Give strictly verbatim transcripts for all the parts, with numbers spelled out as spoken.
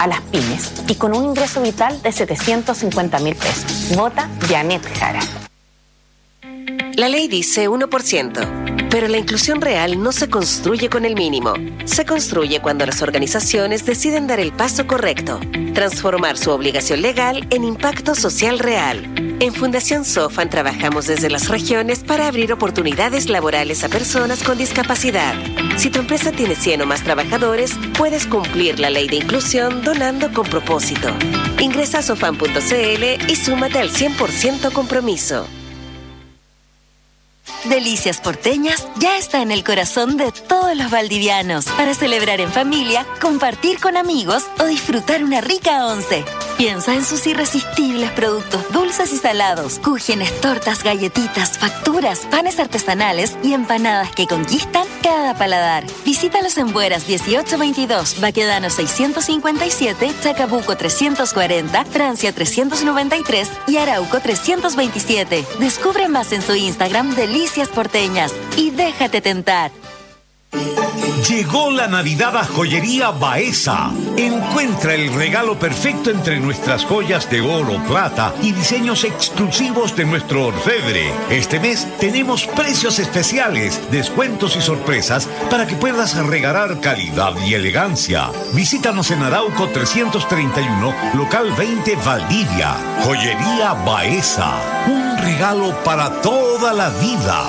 a las pymes y con un ingreso vital de setecientos cincuenta mil pesos. Vota Janet Jara. La ley dice uno por ciento, pero la inclusión real no se construye con el mínimo. Se construye cuando las organizaciones deciden dar el paso correcto, transformar su obligación legal en impacto social real. En Fundación Sofan trabajamos desde las regiones para abrir oportunidades laborales a personas con discapacidad. Si tu empresa tiene cien o más trabajadores, puedes cumplir la ley de inclusión donando con propósito. Ingresa a sofan punto c l y súmate al cien por ciento compromiso. Delicias Porteñas ya está en el corazón de todos los valdivianos para celebrar en familia, compartir con amigos o disfrutar una rica once. Piensa en sus irresistibles productos dulces y salados, cúgenes, tortas, galletitas, facturas, panes artesanales y empanadas que conquistan cada paladar. Visítalos en Bueras dieciocho veintidós, Baquedano seiscientos cincuenta y siete, Chacabuco trescientos cuarenta, Francia trescientos noventa y tres y Arauco trescientos veintisiete. Descubre más en su Instagram Delicias Porteñas y déjate tentar. Llegó la Navidad a Joyería Baeza. Encuentra el regalo perfecto entre nuestras joyas de oro, plata y diseños exclusivos de nuestro orfebre. Este mes tenemos precios especiales, descuentos y sorpresas para que puedas regalar calidad y elegancia. Visítanos en Arauco trescientos treinta y uno, local veinte, Valdivia. Joyería Baeza. Un regalo para toda la vida.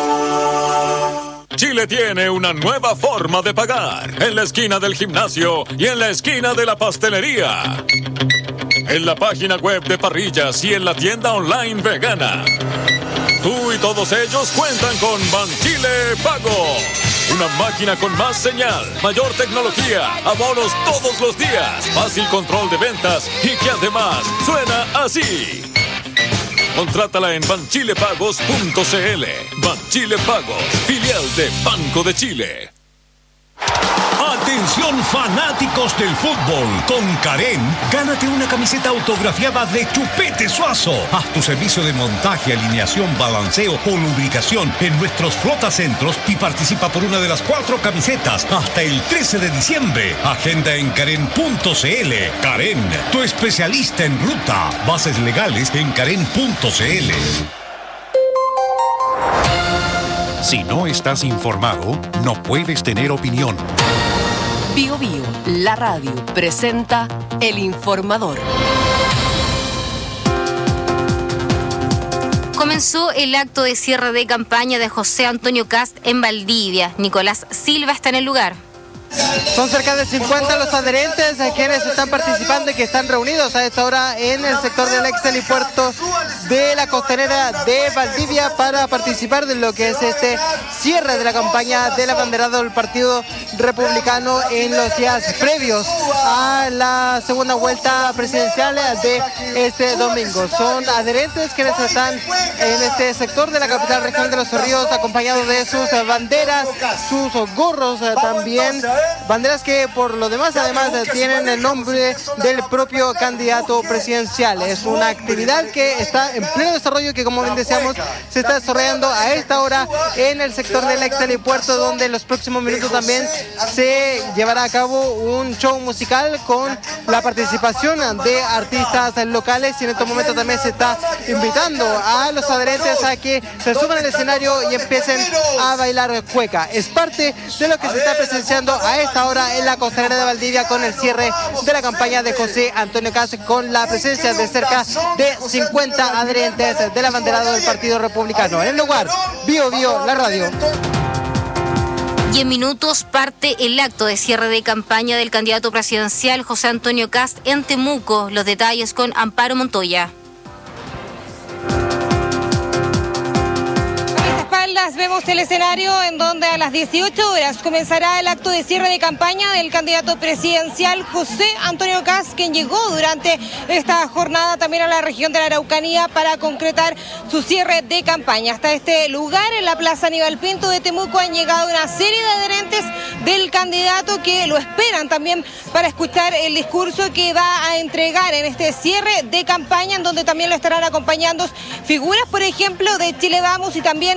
Chile tiene una nueva forma de pagar, en la esquina del gimnasio y en la esquina de la pastelería. En la página web de Parrillas y en la tienda online vegana. Tú y todos ellos cuentan con Banchile Pago. Una máquina con más señal, mayor tecnología, abonos todos los días, fácil control de ventas y que además suena así. Contrátala en banchilepagos punto c l. Banchile Pagos, filial de Banco de Chile. Atención fanáticos del fútbol, con Karen, gánate una camiseta autografiada de Chupete Suazo. Haz tu servicio de montaje, alineación, balanceo o lubricación en nuestros flotacentros y participa por una de las cuatro camisetas hasta el trece de diciembre. Agenda en karen punto c l. Karen, tu especialista en ruta. Bases legales en karen punto c l. Si no estás informado, no puedes tener opinión. Bio Bio, la radio, presenta El Informador. Comenzó el acto de cierre de campaña de José Antonio Kast en Valdivia. Nicolás Silva está en el lugar. Son cerca de cincuenta los adherentes a quienes están participando y que están reunidos a esta hora en el sector del ex helipuerto de la costanera de Valdivia para participar de lo que es este cierre de la campaña del abanderado del Partido Republicano en los días previos a la segunda vuelta presidencial de este domingo. Son adherentes quienes están en este sector de la capital regional de Los Ríos acompañados de sus banderas, sus gorros también. Banderas que por lo demás además tienen el nombre del propio candidato presidencial. Es una actividad que está en pleno desarrollo, que como bien decíamos se está desarrollando a esta hora en el sector del ex helipuerto, donde en los próximos minutos también se llevará a cabo un show musical con la participación de artistas locales, y en estos momentos también se está invitando a los adherentes a que se suban al escenario y empiecen a bailar cueca. Es parte de lo que se está presenciando a esta hora en la costanera de Valdivia con el cierre de la campaña de José Antonio Kast, con la presencia de cerca de cincuenta adherentes del abanderado del Partido Republicano. En el lugar, Bio Bio, la radio. Y en minutos parte el acto de cierre de campaña del candidato presidencial José Antonio Kast en Temuco. Los detalles con Amparo Montoya. Vemos el escenario en donde a las dieciocho horas comenzará el acto de cierre de campaña del candidato presidencial José Antonio Kast, quien llegó durante esta jornada también a la región de la Araucanía para concretar su cierre de campaña. Hasta este lugar, en la Plaza Aníbal Pinto de Temuco, han llegado una serie de adherentes del candidato que lo esperan también para escuchar el discurso que va a entregar en este cierre de campaña, en donde también lo estarán acompañando figuras, por ejemplo, de Chile Vamos, y también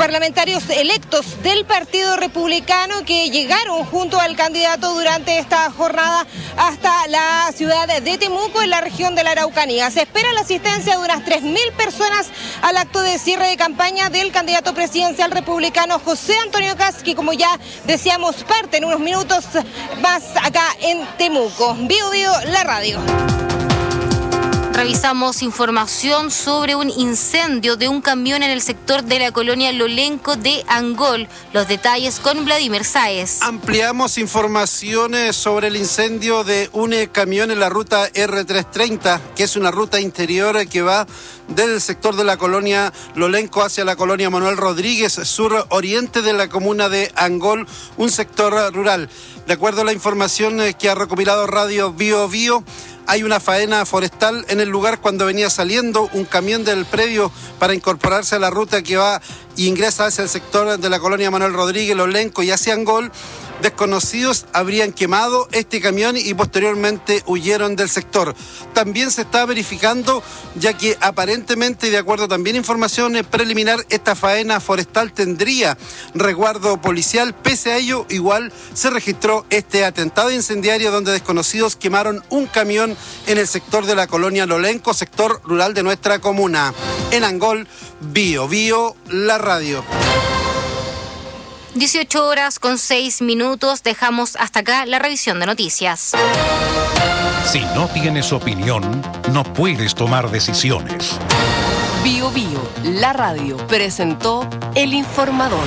parlamentarios electos del Partido Republicano que llegaron junto al candidato durante esta jornada hasta la ciudad de Temuco, en la región de la Araucanía. Se espera la asistencia de unas tres mil personas al acto de cierre de campaña del candidato presidencial republicano José Antonio Kast, que como ya decíamos parte en unos minutos más acá en Temuco. Bio Bio, la radio. Revisamos información sobre un incendio de un camión en el sector de la colonia Lolenco de Angol. Los detalles con Vladimir Sáez. Ampliamos informaciones sobre el incendio de un camión en la ruta erre trescientos treinta, que es una ruta interior que va desde el sector de la colonia Lolenco hacia la colonia Manuel Rodríguez, sur oriente de la comuna de Angol, un sector rural. De acuerdo a la información que ha recopilado Radio Bio Bio, hay una faena forestal en el lugar cuando venía saliendo un camión del predio para incorporarse a la ruta que va e ingresa hacia el sector de la colonia Manuel Rodríguez, Lolenco y hacia Angol. Desconocidos habrían quemado este camión y posteriormente huyeron del sector. También se está verificando, ya que aparentemente, de acuerdo también a información preliminar, esta faena forestal tendría resguardo policial. Pese a ello, igual se registró este atentado incendiario donde desconocidos quemaron un camión en el sector de la colonia Lolenco, sector rural de nuestra comuna. En Angol, Bio Bio, la radio. dieciocho horas con seis minutos. Dejamos hasta acá la revisión de noticias. Si no tienes opinión, no puedes tomar decisiones. Bio Bio, la radio, presentó El Informador.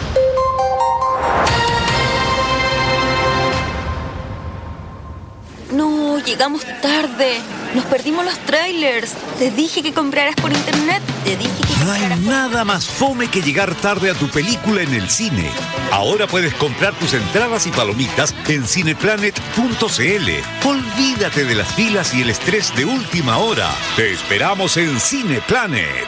No, llegamos tarde. Nos perdimos los trailers. Te dije que compraras por internet. Te dije que No hay nada más fome que llegar tarde a tu película en el cine. Ahora puedes comprar tus entradas y palomitas en cineplanet punto cl. Olvídate de las filas y el estrés de última hora. Te esperamos en Cineplanet.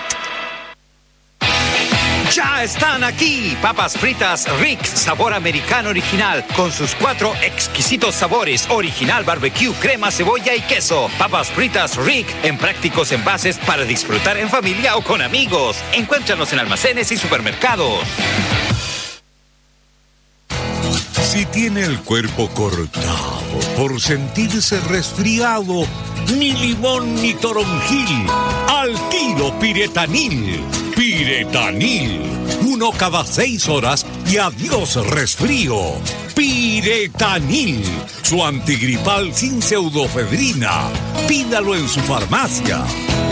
Ya están aquí, papas fritas Rick, sabor americano original, con sus cuatro exquisitos sabores, original, barbecue, crema, cebolla y queso. Papas fritas Rick, en prácticos envases para disfrutar en familia o con amigos. Encuéntranos en almacenes y supermercados. Si tiene el cuerpo cortado por sentirse resfriado, ni limón ni toronjil, al tiro Piretanil. Piretanil, uno cada seis horas y adiós resfrío. Piretanil, su antigripal sin pseudofedrina. Pídalo en su farmacia.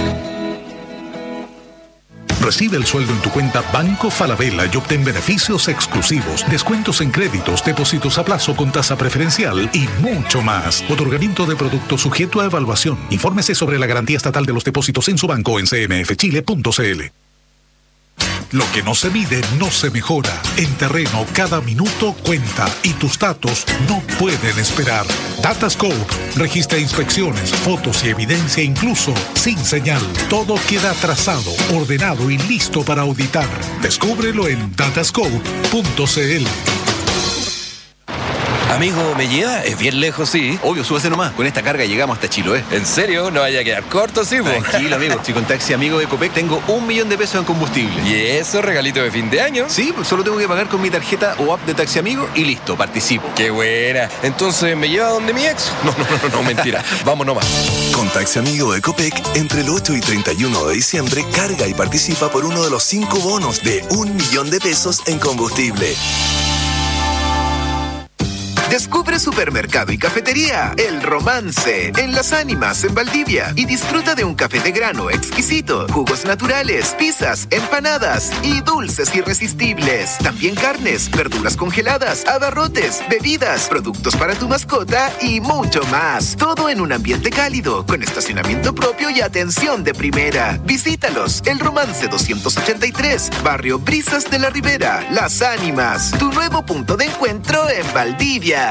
Recibe el sueldo en tu cuenta Banco Falabella y obtén beneficios exclusivos, descuentos en créditos, depósitos a plazo con tasa preferencial y mucho más. Otorgamiento de productos sujeto a evaluación. Infórmese sobre la garantía estatal de los depósitos en su banco en c m f chile punto c l. Lo que no se mide no se mejora. En terreno, cada minuto cuenta y tus datos no pueden esperar. Datascope registra inspecciones, fotos y evidencia incluso sin señal. Todo queda trazado, ordenado y listo para auditar. Descúbrelo en datascope punto c l. Amigo, ¿me lleva? Es bien lejos, sí. Obvio, súbase nomás. Con esta carga llegamos hasta Chiloé. ¿En serio? ¿No vaya a quedar corto, sí, po? Tranquilo, amigo. Si con Taxi Amigo de Copec tengo un millón de pesos en combustible. ¿Y eso, regalito de fin de año? Sí, pues solo tengo que pagar con mi tarjeta o app de Taxi Amigo y listo, participo. ¡Qué buena! Entonces, ¿me lleva donde mi ex? No, no, no, no, mentira. Vamos nomás. Con Taxi Amigo de Copec, entre el ocho y treinta y uno de diciembre, carga y participa por uno de los cinco bonos de un millón de pesos en combustible. Descubre Supermercado y Cafetería El Romance en Las Ánimas, en Valdivia, y disfruta de un café de grano exquisito, jugos naturales, pizzas, empanadas y dulces irresistibles. También carnes, verduras congeladas, abarrotes, bebidas, productos para tu mascota y mucho más. Todo en un ambiente cálido, con estacionamiento propio y atención de primera. Visítalos, El Romance doscientos ochenta y tres, Barrio Brisas de la Ribera, Las Ánimas, tu nuevo punto de encuentro en Valdivia.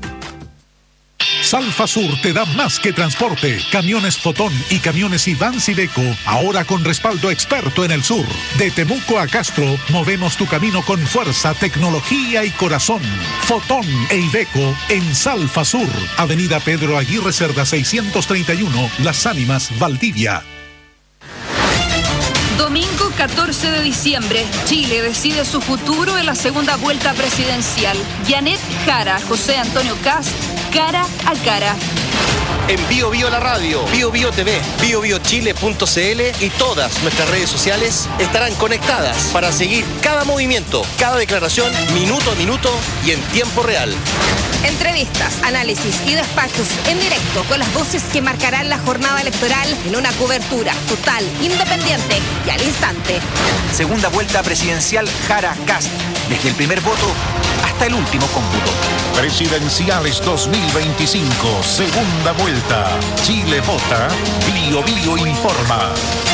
Salfa Sur te da más que transporte. Camiones Fotón y camiones Iván Sideco, ahora con respaldo experto en el sur. De Temuco a Castro, movemos tu camino con fuerza, tecnología y corazón. Fotón e Iveco en Salfa Sur. Avenida Pedro Aguirre Cerda seiscientos treinta y uno, Las Ánimas, Valdivia. Domingo catorce de diciembre, Chile decide su futuro en la segunda vuelta presidencial. Janet Jara, José Antonio Kast, cara a cara. En Bio Bio la radio, Bio Bio T V, bio bio chile punto c l y todas nuestras redes sociales estarán conectadas para seguir cada movimiento, cada declaración, minuto a minuto y en tiempo real. Entrevistas, análisis y despachos en directo con las voces que marcarán la jornada electoral en una cobertura total, independiente y al instante. Segunda vuelta presidencial Jara Kast, desde el primer voto hasta el último cómputo. Presidenciales dos mil veinticinco, segunda vuelta. Chile vota, Bio Bio informa.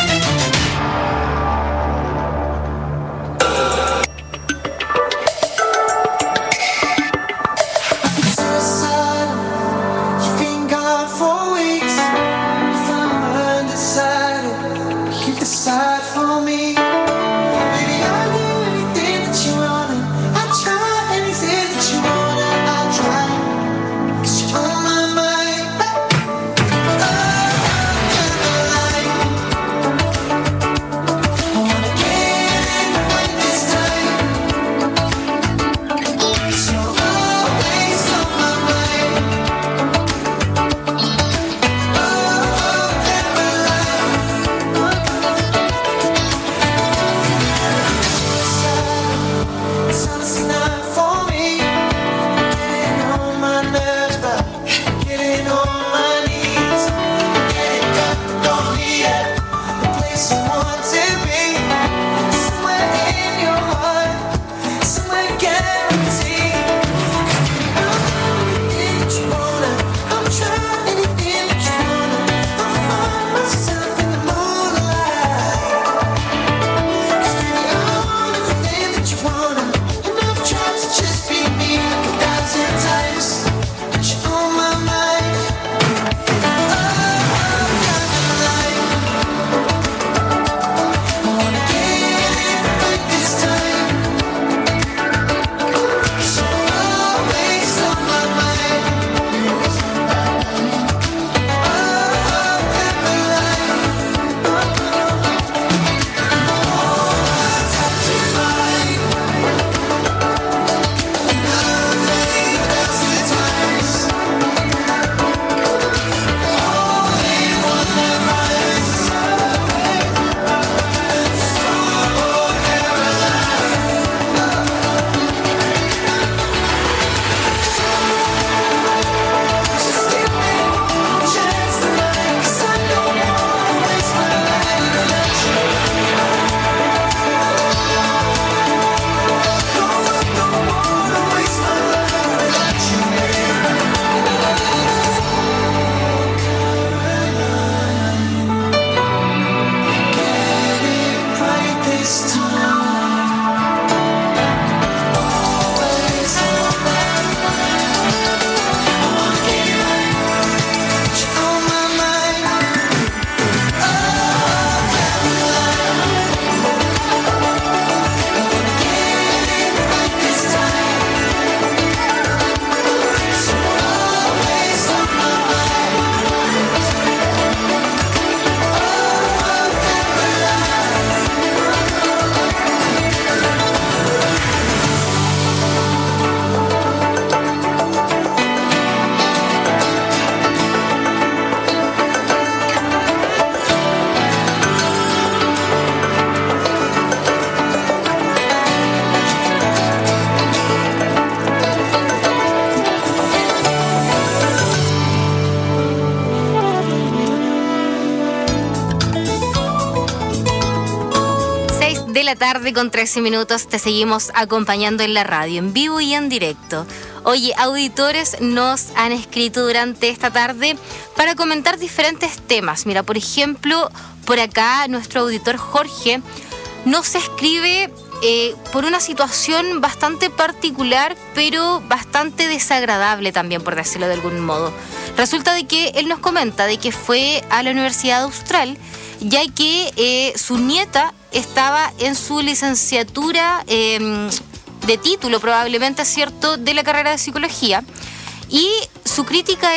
de la tarde con trece minutos te seguimos acompañando en la radio, en vivo y en directo. Oye, auditores nos han escrito durante esta tarde para comentar diferentes temas. Mira, por ejemplo, por acá nuestro auditor Jorge nos escribe eh, por una situación bastante particular, pero bastante desagradable también, por decirlo de algún modo. Resulta de que él nos comenta de que fue a la Universidad Austral, ya que eh, su nieta estaba en su licenciatura eh, de título, probablemente, ¿cierto?, de la carrera de psicología. Y su crítica es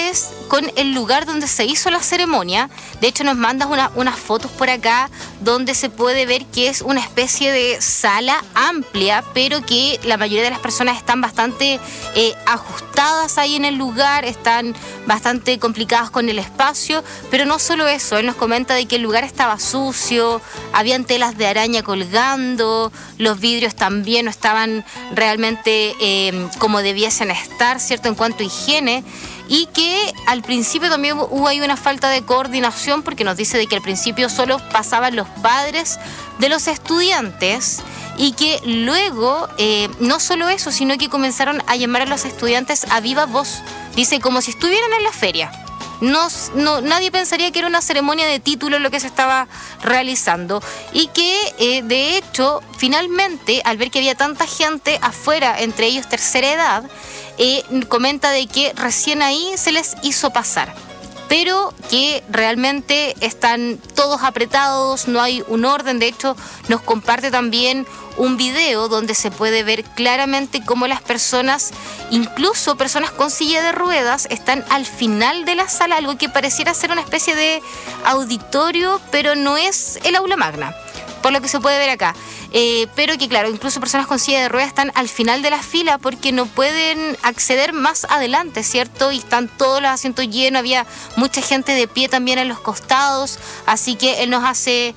con el lugar donde se hizo la ceremonia. De hecho, nos mandas una, unas fotos por acá donde se puede ver que es una especie de sala amplia, pero que la mayoría de las personas están bastante eh, ajustadas ahí en el lugar, están bastante complicadas con el espacio, pero no solo eso, él nos comenta de que el lugar estaba sucio, habían telas de araña colgando, los vidrios también no estaban realmente eh, como debiesen estar, ¿cierto?, en cuanto a higiene. Y que al principio también hubo ahí una falta de coordinación, porque nos dice de que al principio solo pasaban los padres de los estudiantes y que luego, eh, no solo eso, sino que comenzaron a llamar a los estudiantes a viva voz. Dice, como si estuvieran en la feria. No, no, nadie pensaría que era una ceremonia de título lo que se estaba realizando. Y que, eh, de hecho, finalmente, al ver que había tanta gente afuera, entre ellos tercera edad, Eh, comenta de que recién ahí se les hizo pasar, pero que realmente están todos apretados, no hay un orden. De hecho, nos comparte también un video donde se puede ver claramente cómo las personas, incluso personas con silla de ruedas, están al final de la sala, algo que pareciera ser una especie de auditorio, pero no es el aula magna, por lo que se puede ver acá. Eh, pero que claro, incluso personas con silla de ruedas están al final de la fila porque no pueden acceder más adelante, ¿cierto? Y están todos los asientos llenos, había mucha gente de pie también en los costados, así que él nos hace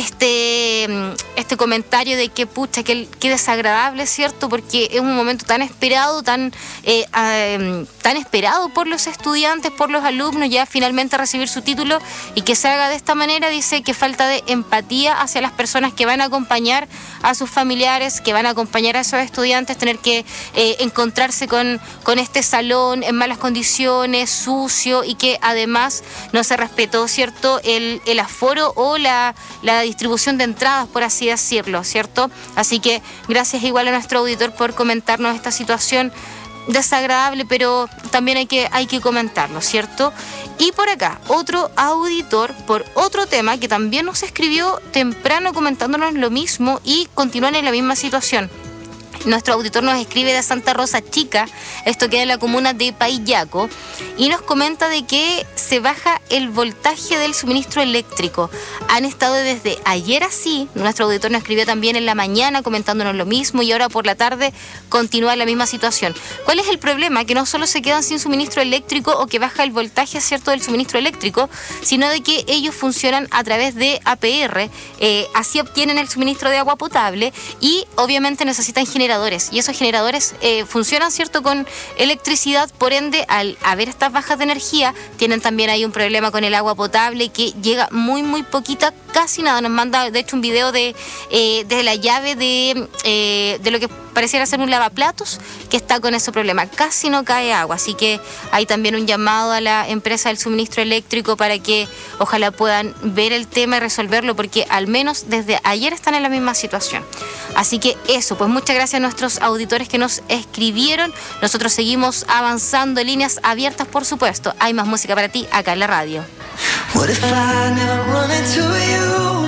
este, este comentario de que pucha, que, que desagradable, ¿cierto? Porque es un momento tan esperado, tan, eh, eh, tan esperado por los estudiantes, por los alumnos, ya finalmente recibir su título, y que se haga de esta manera. Dice que falta de empatía hacia las personas que van a acompañar a sus familiares, que van a acompañar a esos estudiantes, tener que eh, encontrarse con, con este salón en malas condiciones, sucio, y que además no se respetó, ¿cierto?, el, el aforo o la, la distribución de entradas, por así decirlo, ¿cierto? Así que gracias igual a nuestro auditor por comentarnos esta situación desagradable, pero también hay que, hay que comentarlo, ¿cierto? Y por acá, otro auditor por otro tema que también nos escribió temprano comentándonos lo mismo y continúan en la misma situación. Nuestro auditor nos escribe de Santa Rosa Chica, esto queda en la comuna de Paillaco, y nos comenta de que se baja el voltaje del suministro eléctrico. Han estado desde ayer así, nuestro auditor nos escribió también en la mañana comentándonos lo mismo, y ahora por la tarde continúa la misma situación. ¿Cuál es el problema? Que no solo se quedan sin suministro eléctrico o que baja el voltaje, ¿cierto?, del suministro eléctrico, sino de que ellos funcionan a través de A P R, eh, así obtienen el suministro de agua potable y obviamente necesitan generar generadores, y esos generadores eh, funcionan, ¿cierto?, con electricidad. Por ende, al haber estas bajas de energía, tienen también ahí un problema con el agua potable, que llega muy, muy poquita, casi nada. Nos manda, de hecho, un video de, eh, de la llave de, eh, de lo que pareciera ser un lavaplatos, que está con ese problema. Casi no cae agua, así que hay también un llamado a la empresa del suministro eléctrico para que ojalá puedan ver el tema y resolverlo, porque al menos desde ayer están en la misma situación. Así que eso, pues muchas gracias a nuestros auditores que nos escribieron. Nosotros seguimos avanzando, líneas abiertas, por supuesto. Hay más música para ti acá en la radio. What if I never run into you?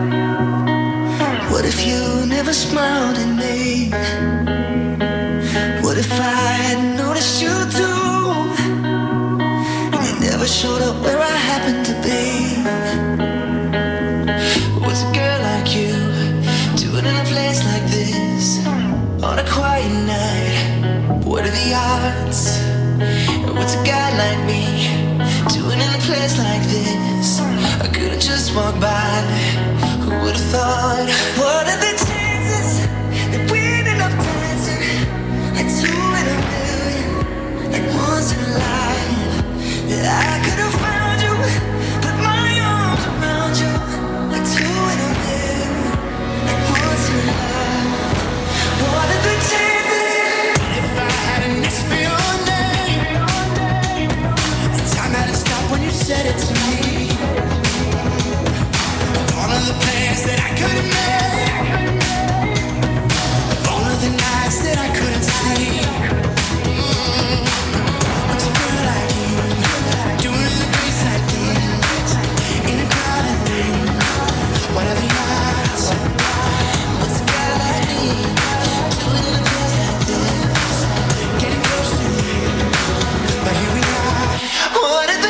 What if you never smiled at me? What if I had noticed you too, and you never showed up where I happened to be? What's a girl like you doing in a place like this on a quiet night? What are the odds? What's a guy like me doing in a place like this? I could've just walked by. Who would've thought? What are the chances that we ended up dancing like two in a million, like once in a life? That I could've found you, put my arms around you, like two in a million, like once in a life. What are the chances? If I hadn't asked for your name, the time hadn't stopped when you said it to me. All of the plans that I couldn't make, all of the nights that I couldn't sleep. Mm. What's a girl like you doing the things like this in a crowded room? What are the odds? What's a girl like me doing in a place like this, getting close to you? But here we are. What are the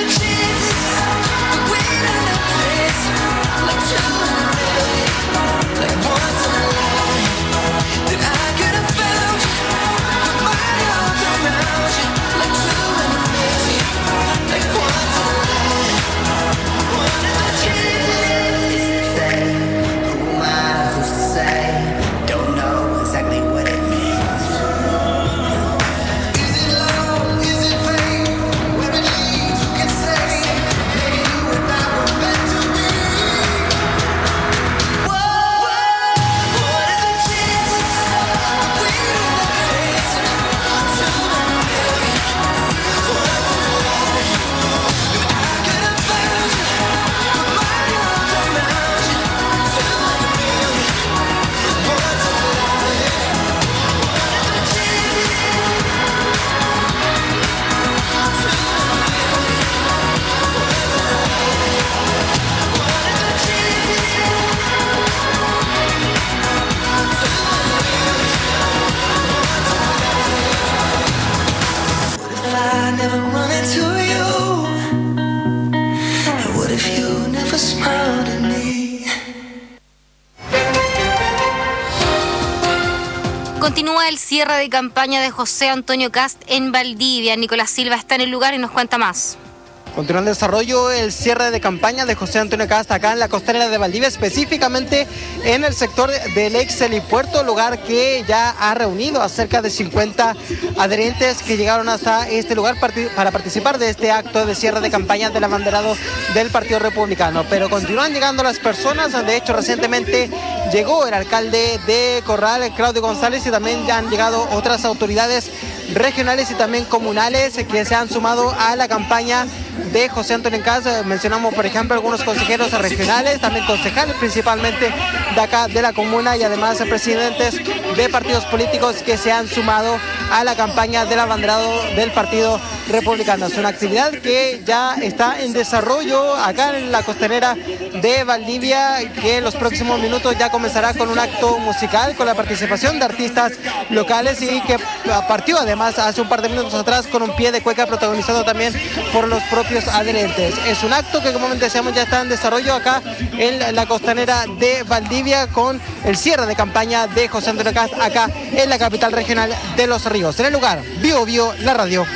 Continúa el cierre de campaña de José Antonio Kast en Valdivia. Nicolás Silva está en el lugar y nos cuenta más. Continúa en desarrollo el cierre de campaña de José Antonio Kast acá en la costanera de Valdivia, específicamente en el sector del ex helipuerto, lugar que ya ha reunido a cerca de cincuenta adherentes que llegaron hasta este lugar para participar de este acto de cierre de campaña del abanderado del Partido Republicano. Pero continúan llegando las personas, de hecho recientemente llegó el alcalde de Corral, Claudio González, y también ya han llegado otras autoridades regionales y también comunales que se han sumado a la campaña de José Antonio Kast. Mencionamos, por ejemplo, algunos consejeros regionales, también concejales principalmente de acá de la comuna, y además presidentes de partidos políticos que se han sumado a la campaña del abanderado del Partido Republicano. Es una actividad que ya está en desarrollo acá en la costanera de Valdivia, que en los próximos minutos ya comenzará con un acto musical con la participación de artistas locales y que partió además hace un par de minutos atrás con un pie de cueca protagonizado también por los propios adherentes. Es un acto que, como decíamos, ya está en desarrollo acá en la costanera de Valdivia con el cierre de campaña de José Antonio Kast acá en la capital regional de Los Ríos. En el lugar, Bio Bio, la radio.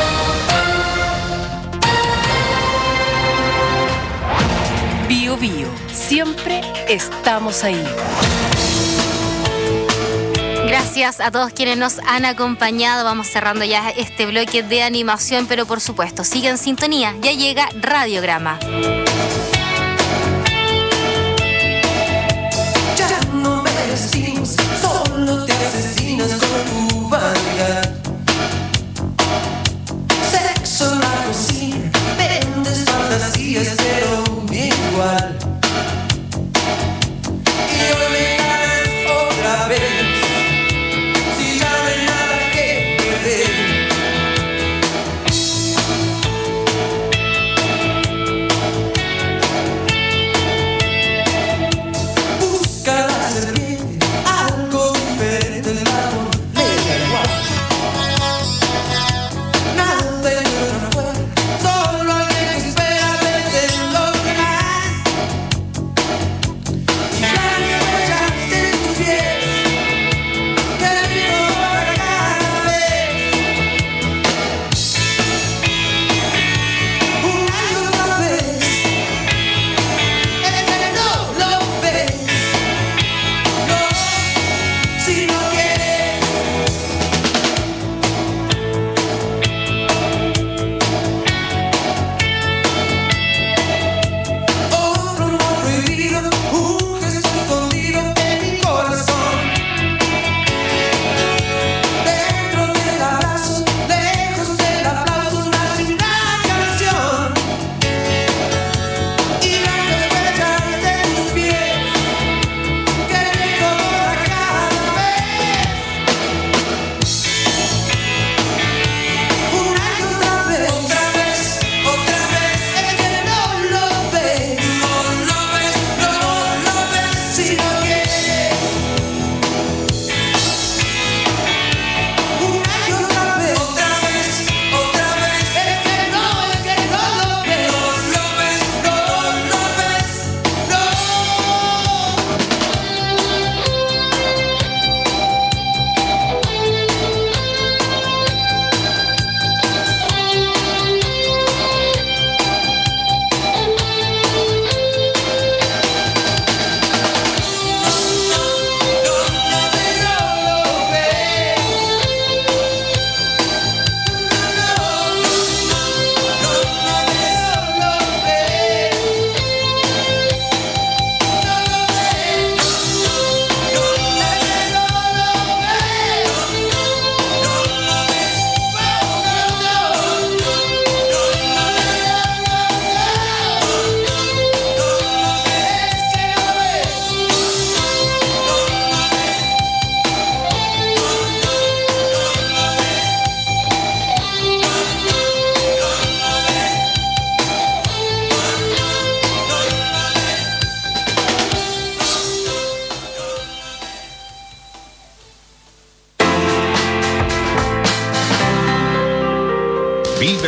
Bio Bio, siempre estamos ahí. Gracias a todos quienes nos han acompañado. Vamos cerrando ya este bloque de animación, pero por supuesto, sigue en sintonía. Ya llega Radiograma. Ya no me decimos, solo te asesinas con tu vanidad. Sexo en la cocina, vendes fantasías, pero igual. Y hoy me ganas otra vez. Solo alguien que espera veces lo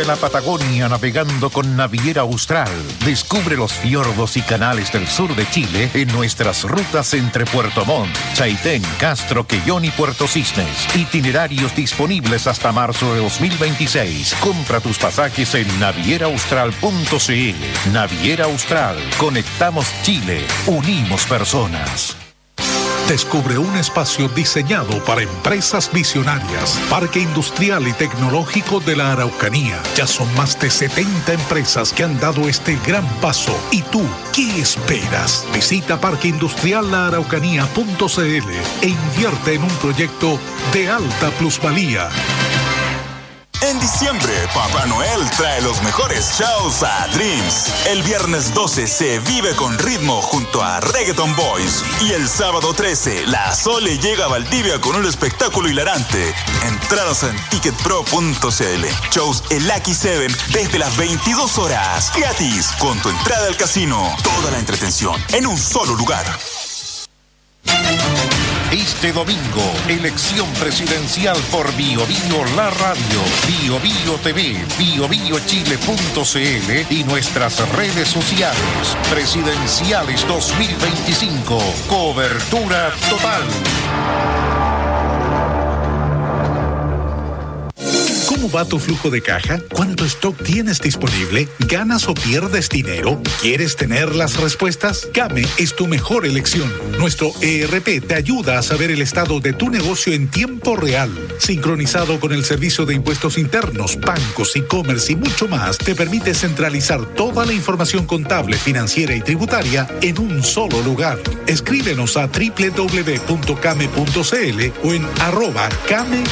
Recorre la Patagonia navegando con Naviera Austral. Descubre los fiordos y canales del sur de Chile en nuestras rutas entre Puerto Montt, Chaitén, Castro, Quellón y Puerto Cisnes. Itinerarios disponibles hasta marzo de dos mil veintiséis. Compra tus pasajes en naviera austral punto c l. Naviera Austral. Conectamos Chile. Unimos personas. Descubre un espacio diseñado para empresas visionarias. Parque Industrial y Tecnológico de la Araucanía. Ya son más de setenta empresas que han dado este gran paso. ¿Y tú, qué esperas? Visita parque industrial la araucanía punto c l e invierte en un proyecto de alta plusvalía. En diciembre, Papá Noel trae los mejores shows a Dreams. El viernes doce se vive con ritmo junto a Reggaeton Boys. Y el sábado trece, la Sole llega a Valdivia con un espectáculo hilarante. Entradas en ticket pro punto c l. Shows El Lucky Seven desde las veintidós horas. Gratis, con tu entrada al casino. Toda la entretención en un solo lugar. Este domingo, elección presidencial por Bio Bio La Radio, Bio Bio T V, bio bio chile punto c l y nuestras redes sociales. Presidenciales dos mil veinticinco. Cobertura total. ¿Cómo va tu flujo de caja? ¿Cuánto stock tienes disponible? ¿Ganas o pierdes dinero? ¿Quieres tener las respuestas? Kame es tu mejor elección. Nuestro E R P te ayuda a saber el estado de tu negocio en tiempo real. Sincronizado con el servicio de impuestos internos, bancos, e-commerce y mucho más, te permite centralizar toda la información contable, financiera y tributaria en un solo lugar. Escríbenos a doble u doble u doble u punto came punto c l o en arroba camecl.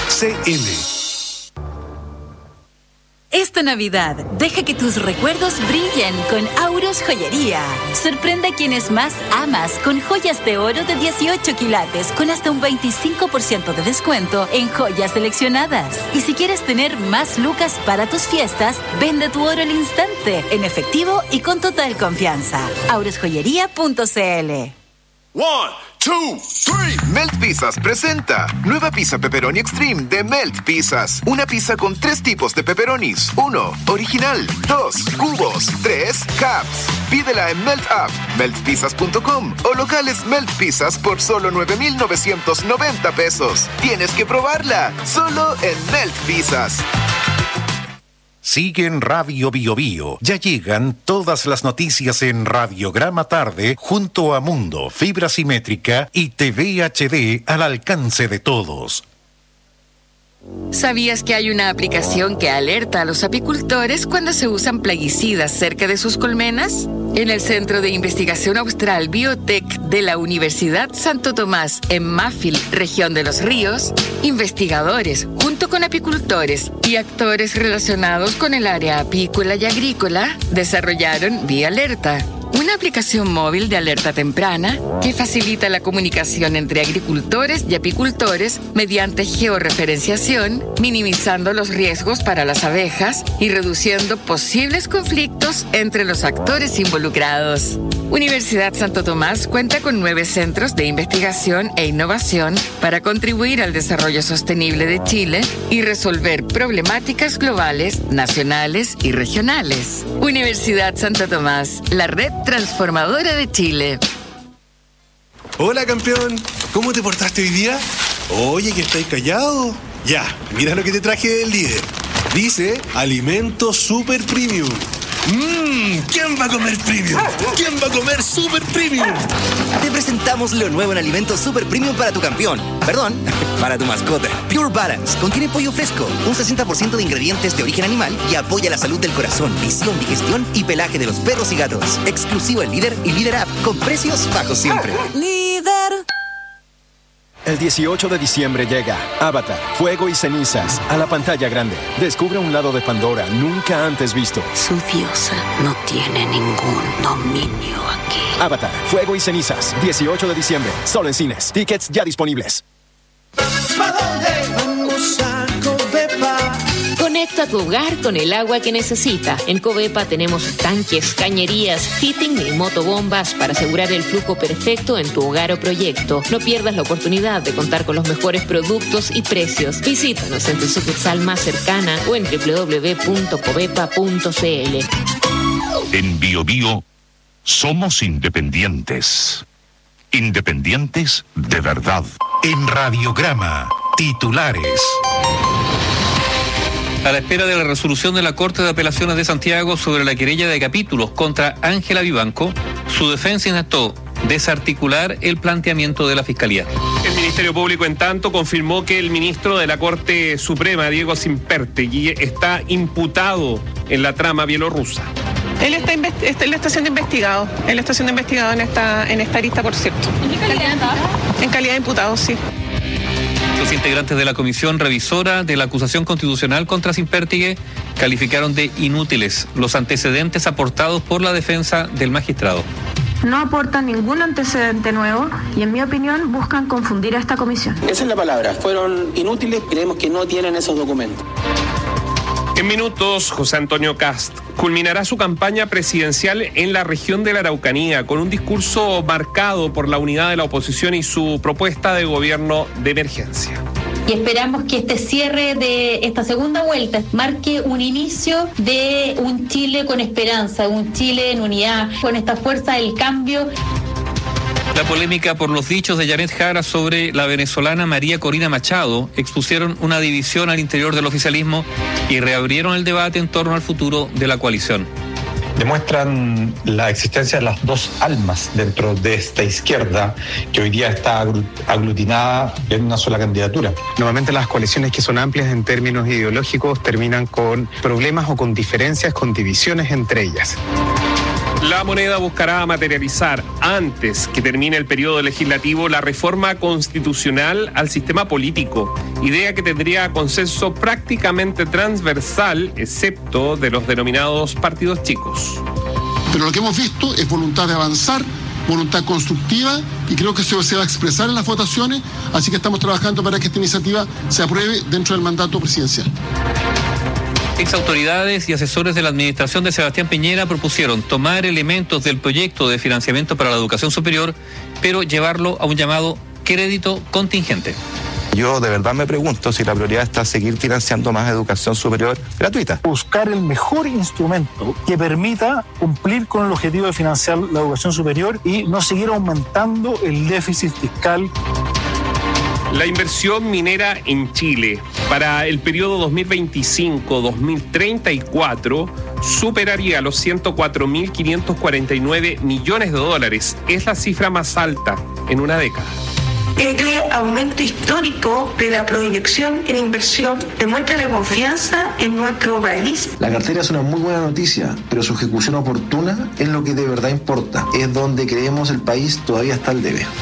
Esta Navidad, deja que tus recuerdos brillen con Auros Joyería. Sorprende a quienes más amas con joyas de oro de dieciocho quilates con hasta un veinticinco por ciento de descuento en joyas seleccionadas. Y si quieres tener más lucas para tus fiestas, vende tu oro al instante, en efectivo y con total confianza. auros joyería punto c l. One, two, three. Melt Pizzas presenta nueva pizza pepperoni extreme de Melt Pizzas. Una pizza con tres tipos de pepperonis. Uno, original. Dos, cubos. Tres, cups. Pídela en Melt App, melt pizzas punto com o locales Melt Pizzas por solo nueve mil novecientos noventa pesos. Tienes que probarla, solo en Melt Pizzas. Sigue en Radio Bio Bio. Ya llegan todas las noticias en Radiograma Tarde junto a Mundo, Fibra Simétrica y T V H D al alcance de todos. ¿Sabías que hay una aplicación que alerta a los apicultores cuando se usan plaguicidas cerca de sus colmenas? En el Centro de Investigación Austral Biotech de la Universidad Santo Tomás, en Máfil, región de Los Ríos, investigadores, junto con apicultores y actores relacionados con el área apícola y agrícola, desarrollaron Vía Alerta, una aplicación móvil de alerta temprana que facilita la comunicación entre agricultores y apicultores mediante georreferenciación, minimizando los riesgos para las abejas y reduciendo posibles conflictos entre los actores involucrados. Universidad Santo Tomás cuenta con nueve centros de investigación e innovación para contribuir al desarrollo sostenible de Chile y resolver problemáticas globales, nacionales y regionales. Universidad Santo Tomás, la red transformadora de Chile. Hola, campeón. ¿Cómo te portaste hoy día? Oye, que estáis callado. Ya, mira lo que te traje del líder. Dice Alimento Super Premium. Mmm, ¿quién va a comer premium? ¿Quién va a comer super premium? Te presentamos lo nuevo en Alimentos Super Premium para tu campeón. Perdón, para tu mascota. Pure Balance contiene pollo fresco, un sesenta por ciento de ingredientes de origen animal y apoya la salud del corazón, visión, digestión y pelaje de los perros y gatos. Exclusivo en Líder y Líder App, con precios bajos siempre. Líder. El dieciocho de diciembre llega Avatar, Fuego y Cenizas a la pantalla grande. Descubre un lado de Pandora nunca antes visto. Su diosa no tiene ningún dominio aquí. Avatar, Fuego y Cenizas, dieciocho de diciembre, solo en cines. Tickets ya disponibles. ¿Pa' dónde vamos a Covepa? Con directo a tu hogar con el agua que necesita. En Covepa tenemos tanques, cañerías, fitting y motobombas para asegurar el flujo perfecto en tu hogar o proyecto. No pierdas la oportunidad de contar con los mejores productos y precios. Visítanos en tu sucursal más cercana o en doble u doble u doble u punto covepa punto c l. En Bio Bio somos independientes. Independientes de verdad. En Radiograma, titulares. A la espera de la resolución de la Corte de Apelaciones de Santiago sobre la querella de capítulos contra Ángela Vivanco, su defensa intentó desarticular el planteamiento de la Fiscalía. El Ministerio Público, en tanto, confirmó que el ministro de la Corte Suprema, Diego Simpertegui, está imputado en la trama bielorrusa. Él está, investi- él está siendo investigado, él está siendo investigado en esta, en esta lista, por cierto. ¿En qué calidad está? En calidad de imputado, sí. Los integrantes de la comisión revisora de la acusación constitucional contra Simpertegui calificaron de inútiles los antecedentes aportados por la defensa del magistrado. No aportan ningún antecedente nuevo y, en mi opinión, buscan confundir a esta comisión. Esa es la palabra. Fueron inútiles, creemos que no tienen esos documentos. En minutos, José Antonio Kast culminará su campaña presidencial en la región de la Araucanía con un discurso marcado por la unidad de la oposición y su propuesta de gobierno de emergencia. Y esperamos que este cierre de esta segunda vuelta marque un inicio de un Chile con esperanza, un Chile en unidad, con esta fuerza del cambio. La polémica por los dichos de Janet Jara sobre la venezolana María Corina Machado expusieron una división al interior del oficialismo y reabrieron el debate en torno al futuro de la coalición. Demuestran la existencia de las dos almas dentro de esta izquierda que hoy día está aglutinada en una sola candidatura. Normalmente las coaliciones que son amplias en términos ideológicos terminan con problemas o con diferencias, con divisiones entre ellas. La Moneda buscará materializar antes que termine el periodo legislativo la reforma constitucional al sistema político, idea que tendría consenso prácticamente transversal, excepto de los denominados partidos chicos. Pero lo que hemos visto es voluntad de avanzar, voluntad constructiva, y creo que eso se va a expresar en las votaciones, así que estamos trabajando para que esta iniciativa se apruebe dentro del mandato presidencial. Exautoridades y asesores de la administración de Sebastián Piñera propusieron tomar elementos del proyecto de financiamiento para la educación superior, pero llevarlo a un llamado crédito contingente. Yo de verdad me pregunto si la prioridad está seguir financiando más educación superior gratuita. Buscar el mejor instrumento que permita cumplir con el objetivo de financiar la educación superior y no seguir aumentando el déficit fiscal. La inversión minera en Chile para el periodo dos mil veinticinco a dos mil treinta y cuatro superaría los ciento cuatro mil quinientos cuarenta y nueve millones de dólares. Es la cifra más alta en una década. Este aumento histórico de la proyección en inversión demuestra la confianza en nuestro país. La cartera es una muy buena noticia, pero su ejecución oportuna es lo que de verdad importa. Es donde creemos el país todavía está al debe.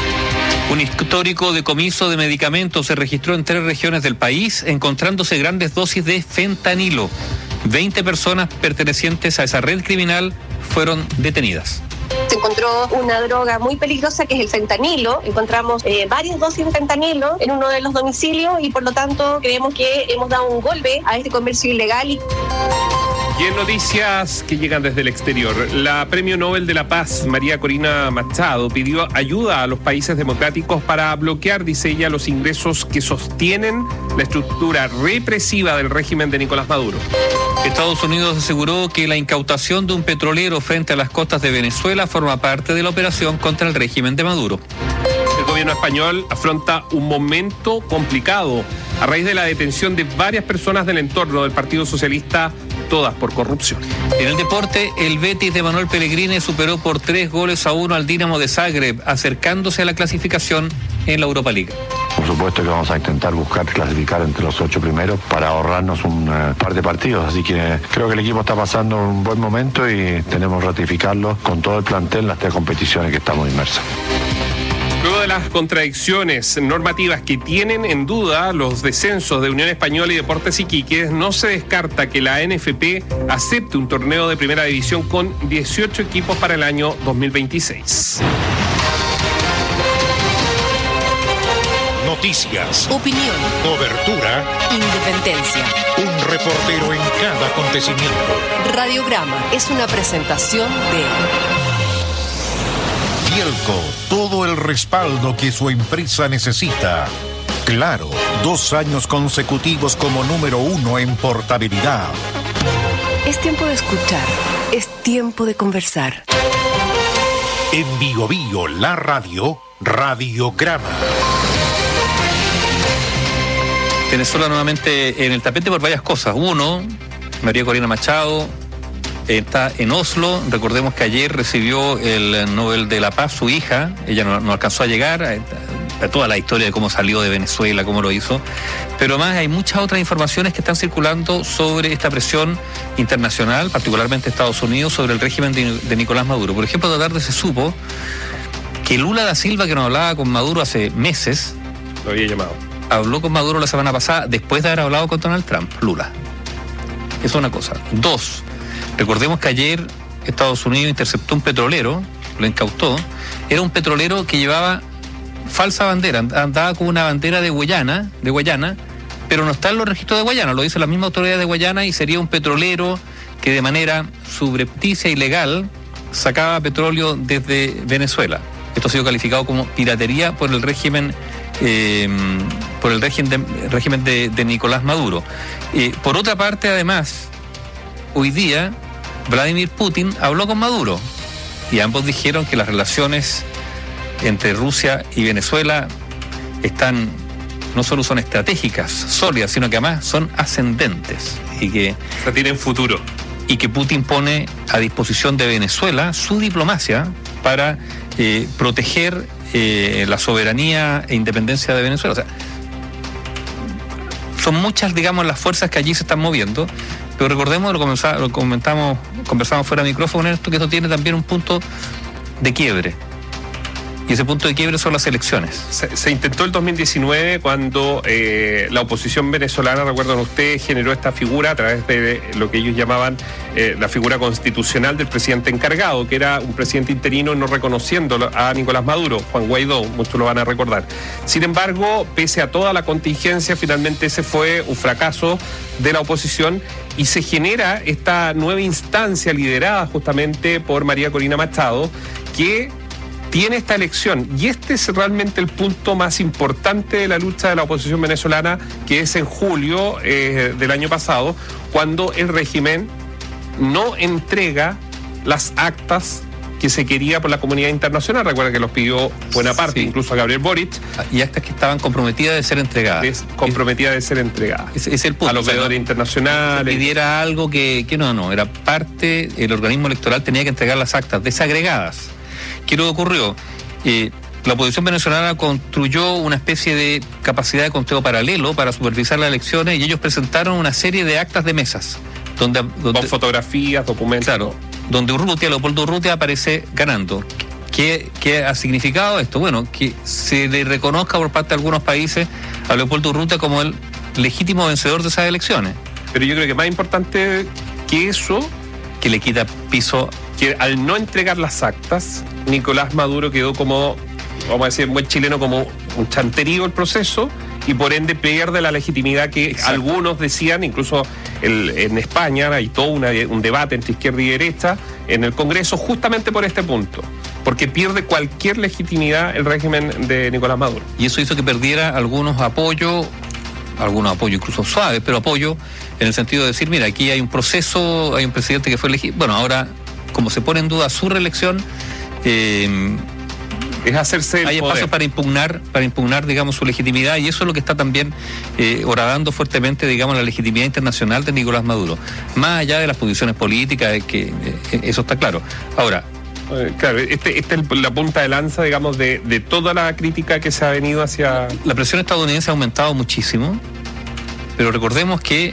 Un histórico decomiso de medicamentos se registró en tres regiones del país, encontrándose grandes dosis de fentanilo. veinte personas pertenecientes a esa red criminal fueron detenidas. Se encontró una droga muy peligrosa que es el fentanilo. Encontramos eh, varias dosis de fentanilo en uno de los domicilios y por lo tanto creemos que hemos dado un golpe a este comercio ilegal. Y... Y en noticias que llegan desde el exterior, la Premio Nobel de la Paz, María Corina Machado, pidió ayuda a los países democráticos para bloquear, dice ella, los ingresos que sostienen la estructura represiva del régimen de Nicolás Maduro. Estados Unidos aseguró que la incautación de un petrolero frente a las costas de Venezuela forma parte de la operación contra el régimen de Maduro. El gobierno español afronta un momento complicado a raíz de la detención de varias personas del entorno del Partido Socialista, todas por corrupción. En el deporte, el Betis de Manuel Pellegrini superó por tres goles a uno al Dinamo de Zagreb, acercándose a la clasificación en la Europa League. Por supuesto que vamos a intentar buscar clasificar entre los ocho primeros para ahorrarnos un uh, par de partidos, así que creo que el equipo está pasando un buen momento y tenemos que ratificarlo con todo el plantel en las tres competiciones que estamos inmersos. Luego de las contradicciones normativas que tienen en duda los descensos de Unión Española y Deportes Iquique, no se descarta que la N F P acepte un torneo de primera división con dieciocho equipos para el año dos mil veintiséis. Noticias, opinión, cobertura, independencia. Un reportero en cada acontecimiento. Radiograma es una presentación de Bielco, todo el respaldo que su empresa necesita. Claro, dos años consecutivos como número uno en portabilidad. Es tiempo de escuchar, es tiempo de conversar. En Bio Bio, la radio, Radiograma. Venezuela nuevamente en el tapete por varias cosas. Uno, María Corina Machado está en Oslo. Recordemos que ayer recibió el Nobel de la Paz su hija. Ella no, no alcanzó a llegar a, a toda la historia de cómo salió de Venezuela, cómo lo hizo. Pero más hay muchas otras informaciones que están circulando sobre esta presión internacional, particularmente Estados Unidos, sobre el régimen de, de Nicolás Maduro. Por ejemplo, de tarde se supo que Lula da Silva, que nos hablaba con Maduro hace meses, lo había llamado. Habló con Maduro la semana pasada después de haber hablado con Donald Trump, Lula. Eso es una cosa. Dos, recordemos que ayer Estados Unidos interceptó un petrolero, lo incautó. Era un petrolero que llevaba falsa bandera, andaba con una bandera de Guayana, de Guayana, pero no está en los registros de Guayana, lo dice la misma autoridad de Guayana, y sería un petrolero que de manera subrepticia y legal sacaba petróleo desde Venezuela. Esto ha sido calificado como piratería por el régimen eh, por el régimen de, régimen de, de Nicolás Maduro. Eh, por otra parte, además, hoy día Vladimir Putin habló con Maduro y ambos dijeron que las relaciones entre Rusia y Venezuela están, no solo son estratégicas, sólidas, sino que además son ascendentes y que o sea, tienen futuro. Y que Putin pone a disposición de Venezuela su diplomacia para eh, proteger eh, la soberanía e independencia de Venezuela. O sea, son muchas, digamos, las fuerzas que allí se están moviendo, pero recordemos, lo, lo comentamos, conversamos fuera de micrófono, esto, que esto tiene también un punto de quiebre. Y ese punto de quiebre son las elecciones. Se, se intentó el dos mil diecinueve cuando eh, la oposición venezolana, recuerdan ustedes, generó esta figura a través de lo que ellos llamaban eh, la figura constitucional del presidente encargado, que era un presidente interino no reconociendo a Nicolás Maduro, Juan Guaidó, muchos lo van a recordar. Sin embargo, pese a toda la contingencia, finalmente ese fue un fracaso de la oposición y se genera esta nueva instancia liderada justamente por María Corina Machado, que tiene esta elección, y este es realmente el punto más importante de la lucha de la oposición venezolana, que es en julio eh, del año pasado, cuando el régimen no entrega las actas que se quería por la comunidad internacional. Recuerda que los pidió buena parte, sí, incluso a Gabriel Boric. Y actas que estaban comprometidas de ser entregadas. Es, comprometidas de ser entregadas. Es, es el punto. A los veedores, o sea, no, internacionales. Se pidiera algo que, que no, no, era parte, el organismo electoral tenía que entregar las actas desagregadas. ¿Qué es lo que ocurrió? Eh, la oposición venezolana construyó una especie de capacidad de conteo paralelo para supervisar las elecciones y ellos presentaron una serie de actas de mesas. Donde, donde, con fotografías, documentos. Claro, donde Urrutia, Leopoldo Urrutia aparece ganando. ¿Qué, ¿Qué ha significado esto? Bueno, que se le reconozca por parte de algunos países a Leopoldo Urrutia como el legítimo vencedor de esas elecciones. Pero yo creo que más importante que eso, que le quita piso, que al no entregar las actas, Nicolás Maduro quedó como, vamos a decir en buen chileno, como un chanterío el proceso, y por ende pierde la legitimidad que Exacto. algunos decían, incluso el, en España hay todo una, un debate entre izquierda y derecha en el Congreso justamente por este punto, porque pierde cualquier legitimidad el régimen de Nicolás Maduro. Y eso hizo que perdiera algunos apoyos, algunos apoyos incluso suaves, pero apoyo en el sentido de decir, mira, aquí hay un proceso, hay un presidente que fue elegido, bueno, ahora, como se pone en duda su reelección, eh, es hacerse el hay poder. espacio para impugnar, para impugnar, digamos, su legitimidad, y eso es lo que está también eh, horadando fuertemente, digamos, la legitimidad internacional de Nicolás Maduro. Más allá de las posiciones políticas, que eh, eso está claro. Ahora, eh, claro, este, esta es la punta de lanza, digamos, de, de toda la crítica que se ha venido hacia... La presión estadounidense ha aumentado muchísimo, pero recordemos que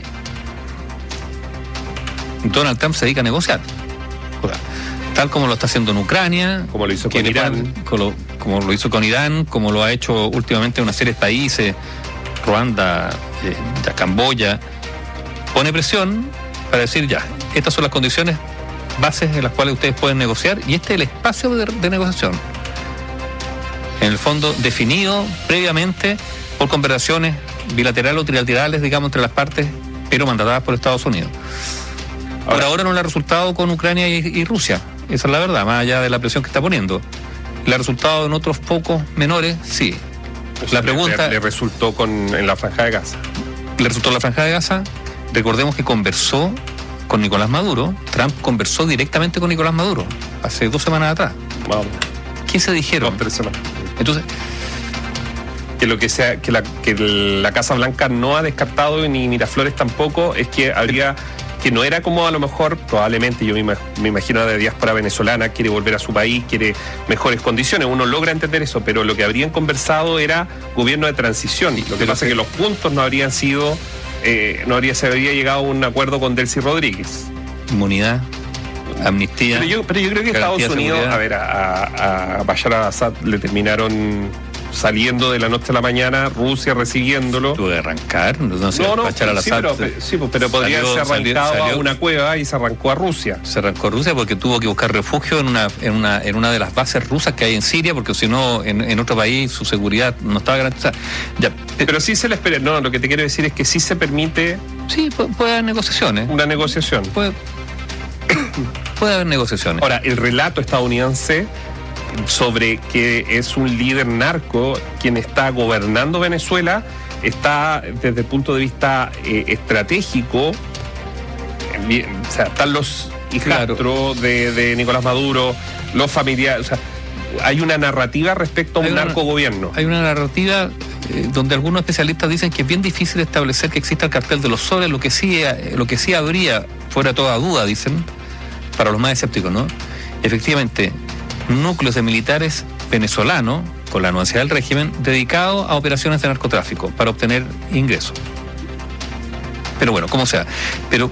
Donald Trump se dedica a negociar. O sea, tal como lo está haciendo en Ucrania, como lo hizo con Irán, como lo, como lo hizo con Irán, como lo ha hecho últimamente en una serie de países, Ruanda, eh, ya Camboya, pone presión para decir ya, estas son las condiciones bases en las cuales ustedes pueden negociar y este es el espacio de, de negociación. En el fondo definido previamente por conversaciones bilaterales o trilaterales, digamos, entre las partes, pero mandatadas por Estados Unidos. Por ahora, ahora no le ha resultado con Ucrania y, y Rusia, esa es la verdad, más allá de la presión que está poniendo. Le ha resultado en otros pocos menores, sí. La pregunta... Le, le resultó con, en la Franja de Gaza. Le resultó en la Franja de Gaza. Recordemos que conversó con Nicolás Maduro. Trump conversó directamente con Nicolás Maduro hace dos semanas atrás. Vamos. ¿Qué se dijeron? Dos, tres semanas. Entonces... Que lo que sea, que la, que la Casa Blanca no ha descartado, ni Miraflores tampoco, es que habría... que no era como a lo mejor, probablemente, yo me, me imagino de diáspora venezolana, quiere volver a su país, quiere mejores condiciones, uno logra entender eso, pero lo que habrían conversado era gobierno de transición, y lo que pasa es que los puntos no habrían sido, eh, no habría, se habría llegado a un acuerdo con Delcy Rodríguez. Inmunidad, amnistía. Pero yo, pero yo creo que Estados Unidos, a ver, a, a Bashar al-Assad le terminaron... saliendo de la noche a la mañana, Rusia recibiéndolo. Tuvo que arrancar, no sé, no, no, Bashar sí, al-Assad. pero, sí, pero podría salió, ser arrancado salió, salió, a una cueva y se arrancó a Rusia. Se arrancó a Rusia porque tuvo que buscar refugio en una, en una, en una de las bases rusas que hay en Siria, porque si no, en, en otro país su seguridad no estaba garantizada. Ya, pero sí se le espera, no, lo que te quiero decir es que sí se permite. Sí, puede, puede haber negociaciones. Una negociación. Puede, puede haber negociaciones. Ahora, el relato estadounidense sobre que es un líder narco quien está gobernando Venezuela está desde el punto de vista eh, estratégico, bien, o sea, están los hijastros claro. de, de Nicolás Maduro, los familiares, o sea, hay una narrativa respecto a un narcogobierno. Hay una narrativa eh, donde algunos especialistas dicen que es bien difícil establecer que exista el cartel de los soles, lo que sí, eh, lo que sí habría, fuera toda duda, dicen, para los más escépticos, ¿no? Efectivamente, núcleos de militares venezolanos, con la anuencia del régimen, dedicados a operaciones de narcotráfico para obtener ingresos. Pero bueno, como sea. Pero,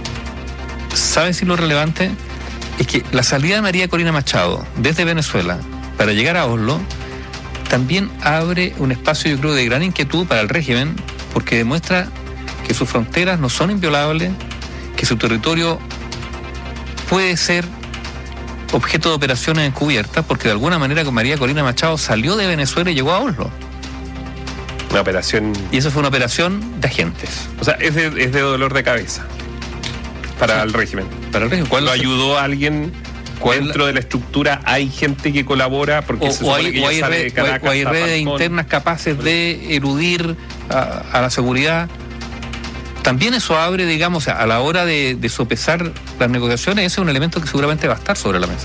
¿saben si lo relevante? Es que la salida de María Corina Machado desde Venezuela para llegar a Oslo también abre un espacio, yo creo, de gran inquietud para el régimen, porque demuestra que sus fronteras no son inviolables, que su territorio puede ser objeto de operaciones encubiertas, porque de alguna manera con María Corina Machado salió de Venezuela y llegó a Oslo. Una operación... Y eso fue una operación de agentes. O sea, es de, es de dolor de cabeza para sí. el régimen. Para el régimen. ¿Cuál ¿Lo ayudó a alguien dentro de la estructura? ¿Hay gente que colabora? Porque o, se o hay, que o hay, red, de Caracas, o hay redes internas capaces de eludir a, a la seguridad. También eso abre, digamos, a la hora de, de sopesar las negociaciones, ese es un elemento que seguramente va a estar sobre la mesa.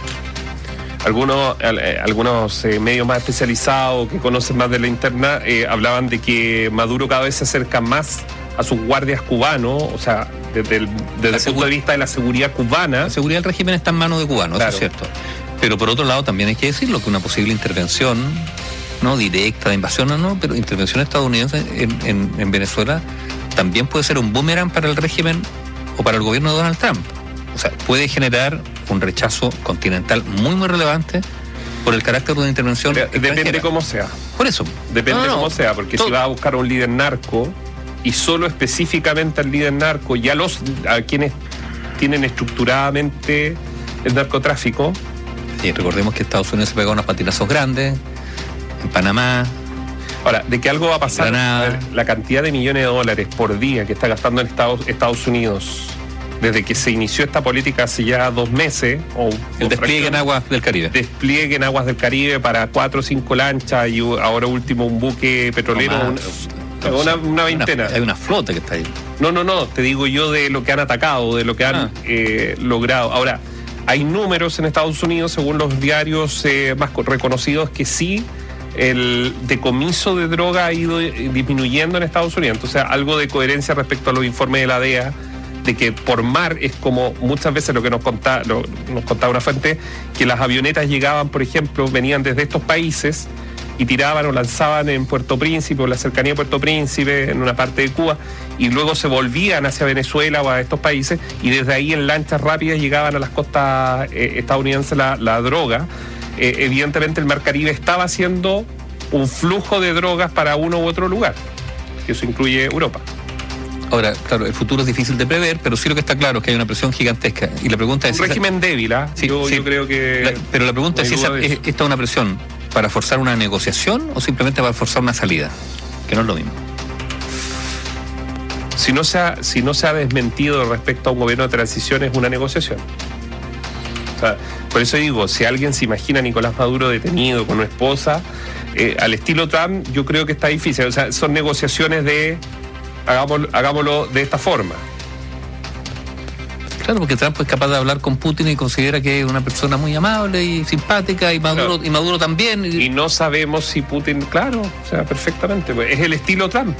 Algunos, eh, algunos eh, medios más especializados que conocen más de la interna eh, hablaban de que Maduro cada vez se acerca más a sus guardias cubanos, o sea, desde el, desde el punto de vista de la seguridad cubana. La seguridad del régimen está en manos de cubanos, claro. Eso es cierto. Pero por otro lado también hay que decirlo, que una posible intervención, no directa, de invasión o no, pero intervención estadounidense en, en, en Venezuela también puede ser un boomerang para el régimen o para el gobierno de Donald Trump. O sea, puede generar un rechazo continental muy, muy relevante por el carácter de una intervención extranjera. Depende cómo sea. Por eso. Depende no, no, cómo sea, porque todo. Si va a buscar a un líder narco y solo específicamente al líder narco y a los a quienes tienen estructuradamente el narcotráfico. Sí, recordemos que Estados Unidos se pegó unos patinazos grandes en Panamá. Ahora, de que algo va a pasar, a ver, la cantidad de millones de dólares por día que está gastando en Estados, Estados Unidos desde que se inició esta política hace ya dos meses, o el despliegue en aguas del Caribe. Despliegue en aguas del Caribe para cuatro o cinco lanchas y ahora último un buque petrolero, no una, una, una veintena. Una, hay una flota que está ahí. No, no, no, te digo yo de lo que han atacado, de lo que han ah. eh, logrado. Ahora, hay números en Estados Unidos, según los diarios eh, más reconocidos, que sí el decomiso de droga ha ido disminuyendo en Estados Unidos. Entonces, algo de coherencia respecto a los informes de la D E A, de que por mar es como muchas veces lo que nos contaba, lo, nos contaba una fuente, que las avionetas llegaban, por ejemplo, venían desde estos países y tiraban o lanzaban en Puerto Príncipe o en la cercanía de Puerto Príncipe, en una parte de Cuba, y luego se volvían hacia Venezuela o a estos países, y desde ahí en lanchas rápidas llegaban a las costas eh, estadounidenses la, la droga. Eh, evidentemente el Mar Caribe estaba haciendo un flujo de drogas para uno u otro lugar, que eso incluye Europa. Ahora, claro, el futuro es difícil de prever, pero sí lo que está claro es que hay una presión gigantesca. Y la pregunta es... Un régimen esa... débil, ¿ah? ¿eh? Sí, yo, sí. yo creo que... La, pero la pregunta no es si esa, es, esta es una presión para forzar una negociación o simplemente para forzar una salida. que no es lo mismo. Si no se ha, si no se ha desmentido respecto a un gobierno de transición, es una negociación. O sea, por eso digo, si alguien se imagina a Nicolás Maduro detenido con una esposa, eh, al estilo Trump, yo creo que está difícil. O sea, son negociaciones de hagámoslo, hagámoslo de esta forma. Claro, porque Trump es capaz de hablar con Putin y considera que es una persona muy amable y simpática, y Maduro, claro. y Maduro también. Y... y no sabemos si Putin, claro, o sea, perfectamente, pues, es el estilo Trump.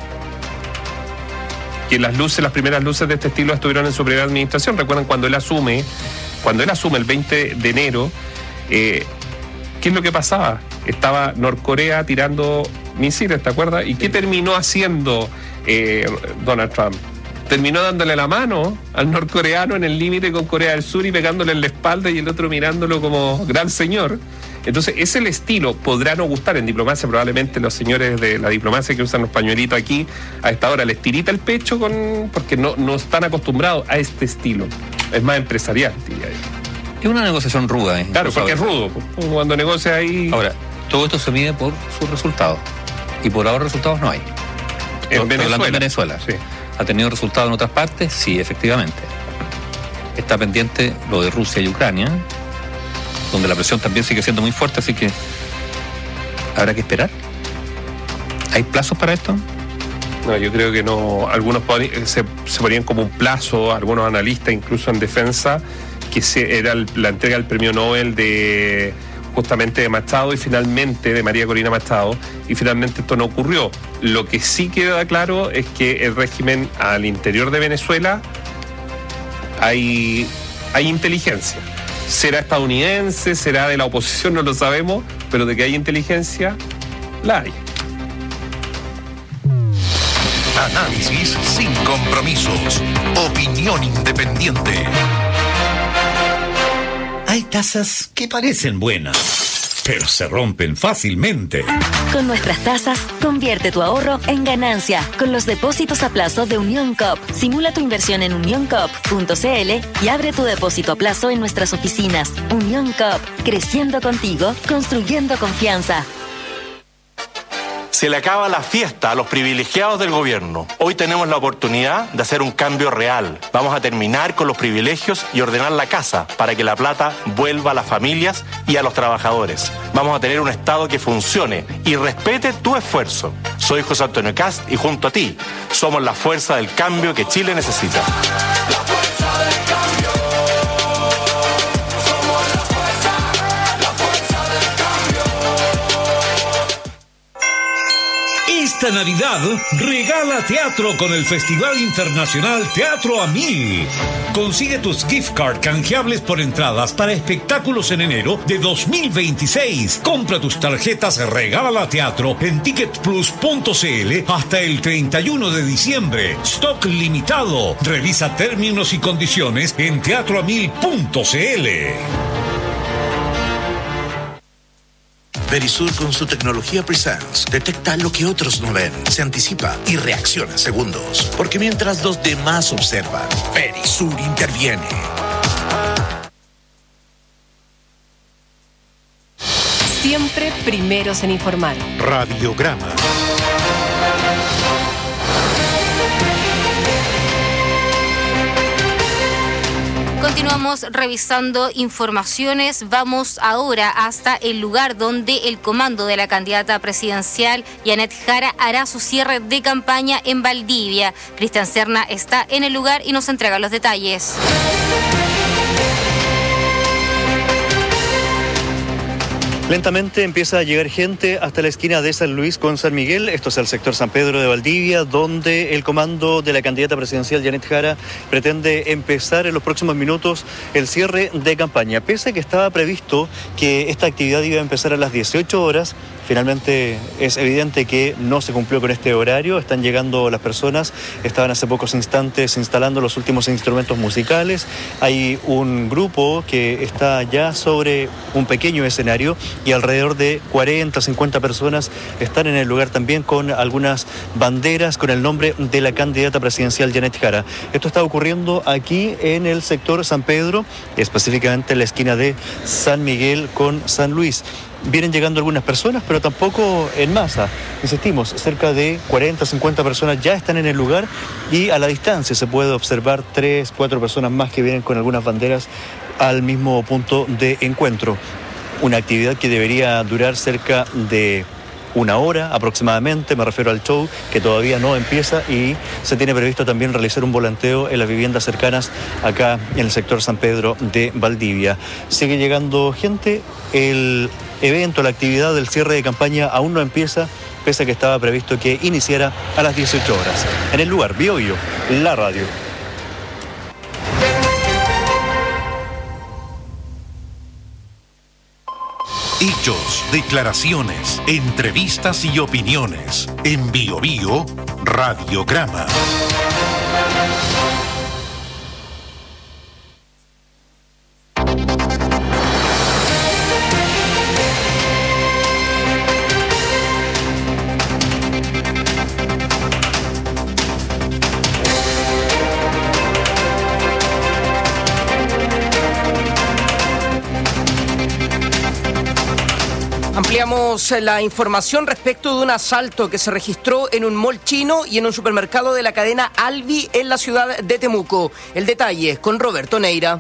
Que las luces, las primeras luces de este estilo estuvieron en su primera administración. Recuerdan cuando él asume, cuando él asume el veinte de enero, eh, ¿qué es lo que pasaba? Estaba Norcorea tirando misiles, ¿te acuerdas? ¿Y qué terminó haciendo eh, Donald Trump? Terminó dándole la mano al norcoreano en el límite con Corea del Sur y pegándole en la espalda y el otro mirándolo como gran señor. Entonces, es el estilo, podrá no gustar en diplomacia, probablemente los señores de la diplomacia que usan los pañuelitos aquí, a esta hora les tirita el pecho con porque no, no están acostumbrados a este estilo. Es más empresarial, diría yo. Es una negociación ruda. ¿eh? Claro, porque es rudo. Cuando negocia ahí... Ahora, todo esto se mide por sus resultados. Y por ahora resultados no hay. En Venezuela. En Venezuela. Sí. ¿Ha tenido resultados en otras partes? Sí, efectivamente. Está pendiente lo de Rusia y Ucrania, donde la presión también sigue siendo muy fuerte, así que habrá que esperar. ¿Hay plazos para esto? No, yo creo que no. Algunos se, se ponían como un plazo, algunos analistas, incluso en defensa, que se, era el, la entrega del premio Nobel de justamente de Machado y finalmente de María Corina Machado, y finalmente esto no ocurrió. Lo que sí queda claro es que el régimen al interior de Venezuela hay, hay inteligencia. Será estadounidense, será de la oposición, no lo sabemos, pero de que hay inteligencia, la hay. Análisis sin compromisos. Opinión independiente. Hay tasas que parecen buenas, pero se rompen fácilmente. Con nuestras tasas, convierte tu ahorro en ganancia. Con los depósitos a plazo de Unión Coop. Simula tu inversión en unión coop punto c l y abre tu depósito a plazo en nuestras oficinas. Unión Coop, creciendo contigo, construyendo confianza. Se le acaba la fiesta a los privilegiados del gobierno. Hoy tenemos la oportunidad de hacer un cambio real. Vamos a terminar con los privilegios y ordenar la casa para que la plata vuelva a las familias y a los trabajadores. Vamos a tener un Estado que funcione y respete tu esfuerzo. Soy José Antonio Kast y junto a ti somos la fuerza del cambio que Chile necesita. Esta Navidad regala teatro con el Festival Internacional Teatro a Mil. Consigue tus gift card canjeables por entradas para espectáculos en enero de dos mil veintiséis. Compra tus tarjetas Regala Teatro en ticket plus punto c l hasta el treinta y uno de diciembre. Stock limitado. Revisa términos y condiciones en teatro a mil punto c l. Verisur con su tecnología Presence detecta lo que otros no ven, se anticipa y reacciona en segundos. Porque mientras los demás observan, Verisur interviene. Siempre primeros en informar. Radiograma. Continuamos revisando informaciones. Vamos ahora hasta el lugar donde el comando de la candidata presidencial Janet Jara hará su cierre de campaña en Valdivia. Cristian Serna está en el lugar y nos entrega los detalles. Lentamente empieza a llegar gente hasta la esquina de San Luis con San Miguel. Esto es el sector San Pedro de Valdivia, donde el comando de la candidata presidencial Janet Jara pretende empezar en los próximos minutos el cierre de campaña. Pese a que estaba previsto que esta actividad iba a empezar a las dieciocho horas, finalmente es evidente que no se cumplió con este horario. Están llegando las personas, estaban hace pocos instantes instalando los últimos instrumentos musicales. Hay un grupo que está ya sobre un pequeño escenario y alrededor de cuarenta, cincuenta personas están en el lugar también con algunas banderas con el nombre de la candidata presidencial Janet Jara. Esto está ocurriendo aquí en el sector San Pedro, específicamente en la esquina de San Miguel con San Luis. vienen llegando algunas personas, pero tampoco en masa. Insistimos, cerca de cuarenta, cincuenta personas ya están en el lugar y a la distancia se puede observar tres, cuatro personas más que vienen con algunas banderas al mismo punto de encuentro. Una actividad que debería durar cerca de una hora aproximadamente, me refiero al show, que todavía no empieza, y se tiene previsto también realizar un volanteo en las viviendas cercanas acá en el sector San Pedro de Valdivia. Sigue llegando gente, el evento, la actividad del cierre de campaña aún no empieza, pese a que estaba previsto que iniciara a las dieciocho horas. En el lugar, Bio Bio, la radio. Hechos, declaraciones, entrevistas y opiniones. En Bio Bio, Radiograma. Ampliamos la información respecto de un asalto que se registró en un mall chino y en un supermercado de la cadena Alvi en la ciudad de Temuco. El detalle con Roberto Neira.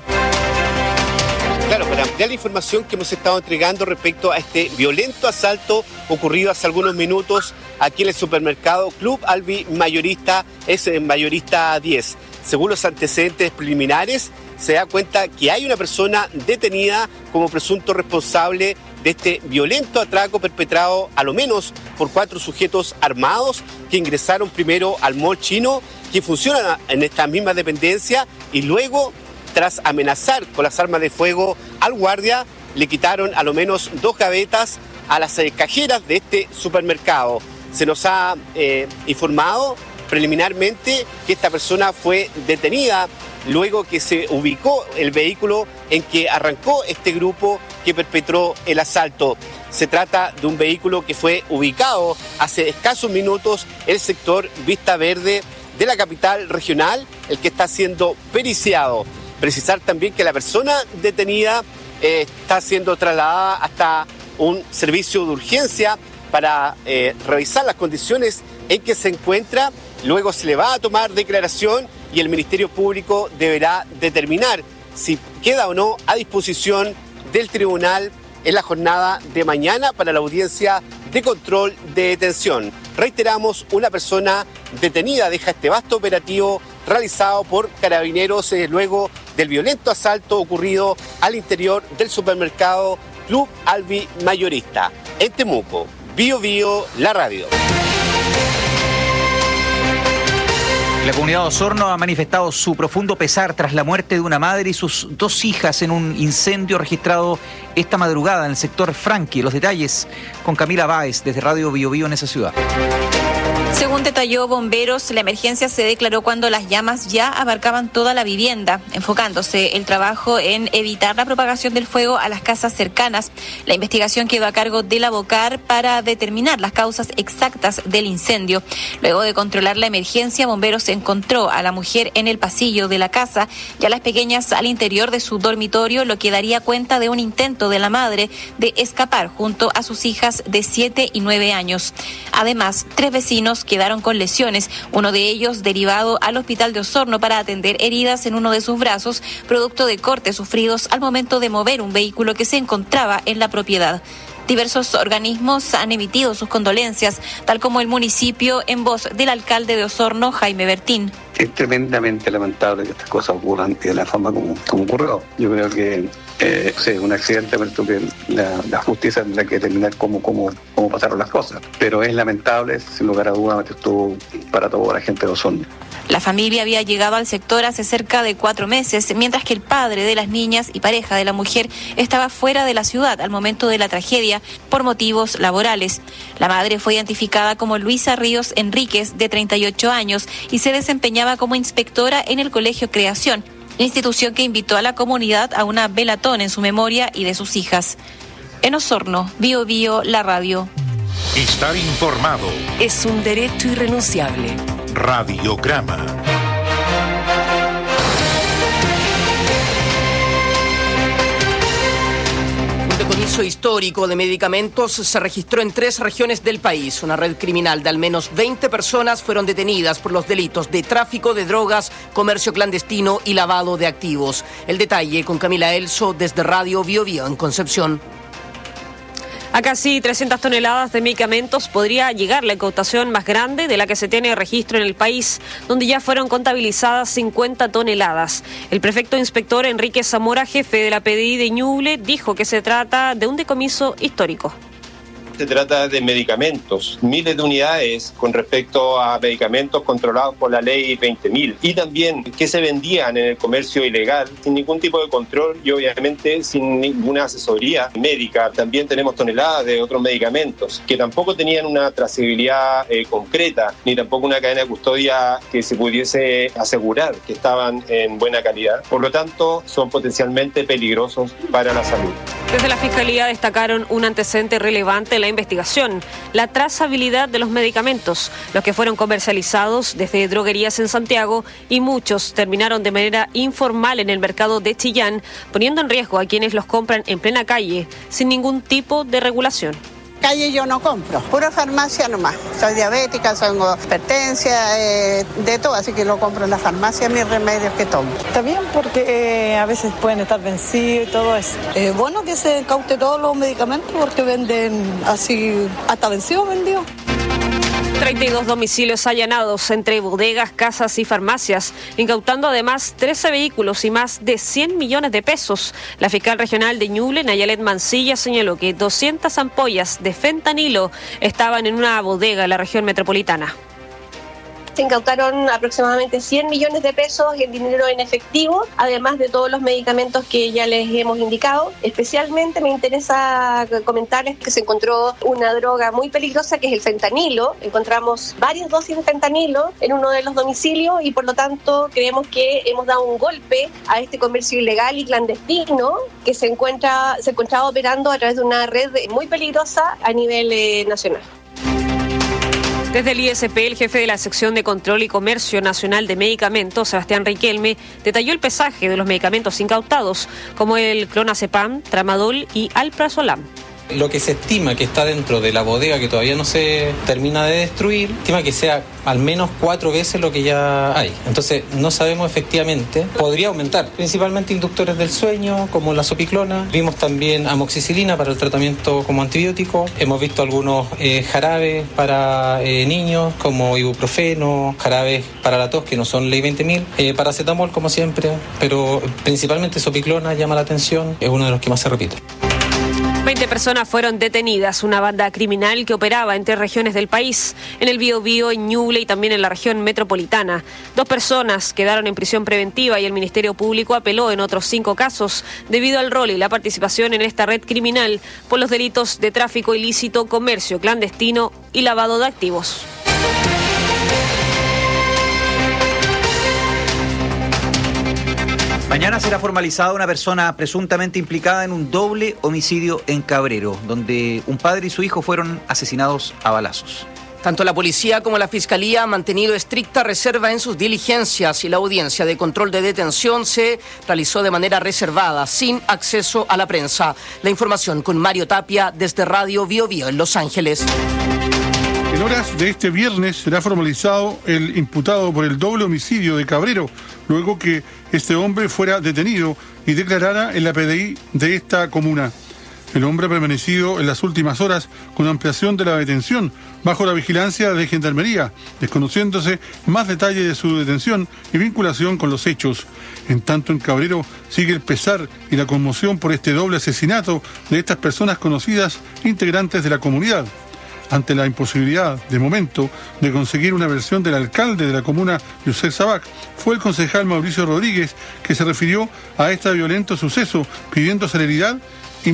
Claro, para ampliar la información que hemos estado entregando respecto a este violento asalto ocurrido hace algunos minutos aquí en el supermercado Club Alvi Mayorista, es Mayorista diez. Según los antecedentes preliminares, se da cuenta que hay una persona detenida como presunto responsable de este violento atraco perpetrado a lo menos por cuatro sujetos armados que ingresaron primero al mall chino, que funciona en esta misma dependencia, y luego, tras amenazar con las armas de fuego al guardia, le quitaron a lo menos dos gavetas a las eh, cajeras de este supermercado. Se nos ha eh, informado preliminarmente que esta persona fue detenida luego que se ubicó el vehículo en que arrancó este grupo que perpetró el asalto. Se trata de un vehículo que fue ubicado hace escasos minutos en el sector Vista Verde de la capital regional, el que está siendo periciado. Precisar también que la persona detenida eh, está siendo trasladada hasta un servicio de urgencia para eh, revisar las condiciones en que se encuentra. Luego se le va a tomar declaración y el Ministerio Público deberá determinar si queda o no a disposición del tribunal en la jornada de mañana para la audiencia de control de detención. Reiteramos, una persona detenida deja este vasto operativo realizado por carabineros eh, luego del violento asalto ocurrido al interior del supermercado Club Alvi Mayorista en Temuco. Bio Bio, la radio. La comunidad de Osorno ha manifestado su profundo pesar tras la muerte de una madre y sus dos hijas en un incendio registrado esta madrugada en el sector Franqui. Los detalles con Camila Báez desde Radio Bio Bio en esa ciudad. Según detalló Bomberos, la emergencia se declaró cuando las llamas ya abarcaban toda la vivienda, enfocándose el trabajo en evitar la propagación del fuego a las casas cercanas. La investigación quedó a cargo de la Bocar para determinar las causas exactas del incendio. Luego de controlar la emergencia, Bomberos encontró a la mujer en el pasillo de la casa y a las pequeñas al interior de su dormitorio, lo que daría cuenta de un intento de la madre de escapar junto a sus hijas de siete y nueve años. Además, tres vecinos quedaron con lesiones, uno de ellos derivado al hospital de Osorno para atender heridas en uno de sus brazos, producto de cortes sufridos al momento de mover un vehículo que se encontraba en la propiedad. Diversos organismos han emitido sus condolencias, tal como el municipio en voz del alcalde de Osorno, Jaime Bertín. Es tremendamente lamentable que estas cosas ocurran de la forma como, como ocurrió. Yo creo que eh, sí, un accidente, pero que la, la justicia tendrá que determinar cómo, cómo, cómo pasaron las cosas. Pero es lamentable, sin lugar a dudas, esto para toda la gente de Osorno. La familia había llegado al sector hace cerca de cuatro meses, mientras que el padre de las niñas y pareja de la mujer estaba fuera de la ciudad al momento de la tragedia por motivos laborales. La madre fue identificada como Luisa Ríos Enríquez, de treinta y ocho años, y se desempeñaba como inspectora en el Colegio Creación, institución que invitó a la comunidad a una velatón en su memoria y de sus hijas. En Osorno, Bio Bio, la radio. Estar informado es un derecho irrenunciable. Radiograma. Un Decomiso histórico de medicamentos se registró en tres regiones del país. Una red criminal de al menos veinte personas fueron detenidas por los delitos de tráfico de drogas, comercio clandestino y lavado de activos. El detalle con Camila Elso desde Radio Bio Bio en Concepción. A casi trescientas toneladas de medicamentos podría llegar la incautación más grande de la que se tiene registro en el país, donde ya fueron contabilizadas cincuenta toneladas. El prefecto inspector Enrique Zamora, jefe de la P D I de Ñuble, dijo que se trata de un decomiso histórico. Se trata de medicamentos, miles de unidades con respecto a medicamentos controlados por la ley veinte mil y también que se vendían en el comercio ilegal sin ningún tipo de control y obviamente sin ninguna asesoría médica. También tenemos toneladas de otros medicamentos que tampoco tenían una trazabilidad eh, concreta ni tampoco una cadena de custodia que se pudiese asegurar que estaban en buena calidad. Por lo tanto, son potencialmente peligrosos para la salud. Desde la Fiscalía destacaron un antecedente relevante en la investigación, la trazabilidad de los medicamentos, los que fueron comercializados desde droguerías en Santiago y muchos terminaron de manera informal en el mercado de Chillán, poniendo en riesgo a quienes los compran en plena calle, sin ningún tipo de regulación. Calle yo no compro, pura farmacia nomás. Soy diabética, tengo hipertensia, eh, de todo, así que lo compro en la farmacia, mis remedios que tomo. Está bien porque eh, a veces pueden estar vencidos y todo eso. Eh, bueno que se incaute todos los medicamentos porque venden así, hasta vencido vendió. treinta y dos domicilios allanados entre bodegas, casas y farmacias, incautando además trece vehículos y más de cien millones de pesos. La fiscal regional de Ñuble, Nayalet Mancilla, señaló que doscientas ampollas de fentanilo estaban en una bodega en la región metropolitana. Se incautaron aproximadamente cien millones de pesos en dinero en efectivo, además de todos los medicamentos que ya les hemos indicado. Especialmente me interesa comentarles que se encontró una droga muy peligrosa que es el fentanilo. Encontramos varias dosis de fentanilo en uno de los domicilios y por lo tanto creemos que hemos dado un golpe a este comercio ilegal y clandestino que se encuentra se encontraba operando a través de una red muy peligrosa a nivel eh, nacional. Desde el I S P, el jefe de la sección de Control y Comercio Nacional de Medicamentos, Sebastián Riquelme, detalló el pesaje de los medicamentos incautados, como el clonazepam, tramadol y alprazolam. Lo que se estima que está dentro de la bodega que todavía no se termina de destruir, estima que sea al menos cuatro veces lo que ya hay. Entonces no sabemos efectivamente, podría aumentar, principalmente inductores del sueño como la sopiclona. Vimos también amoxicilina para el tratamiento como antibiótico. Hemos visto algunos eh, jarabes para eh, niños como ibuprofeno, jarabes para la tos que no son ley veinte mil, eh, paracetamol como siempre, pero principalmente sopiclona llama la atención, es uno de los que más se repite. veinte personas fueron detenidas, una banda criminal que operaba en tres regiones del país, en el Biobío, en Ñuble y también en la región metropolitana. Dos personas quedaron en prisión preventiva y el Ministerio Público apeló en otros cinco casos debido al rol y la participación en esta red criminal por los delitos de tráfico ilícito, comercio clandestino y lavado de activos. Mañana será formalizada una persona presuntamente implicada en un doble homicidio en Cabrero, donde un padre y su hijo fueron asesinados a balazos. Tanto la policía como la fiscalía han mantenido estricta reserva en sus diligencias y la audiencia de control de detención se realizó de manera reservada, sin acceso a la prensa. La información con Mario Tapia desde Radio Bio Bio en Los Ángeles. En horas de este viernes será formalizado el imputado por el doble homicidio de Cabrero, luego que este hombre fuera detenido y declarara en la P D I de esta comuna. El hombre ha permanecido en las últimas horas con ampliación de la detención bajo la vigilancia de Gendarmería, desconociéndose más detalles de su detención y vinculación con los hechos. En tanto, en Cabrero sigue el pesar y la conmoción por este doble asesinato de estas personas conocidas integrantes de la comunidad. Ante la imposibilidad, de momento, de conseguir una versión del alcalde de la comuna, Yusef Sabac, fue el concejal Mauricio Rodríguez que se refirió a este violento suceso pidiendo celeridad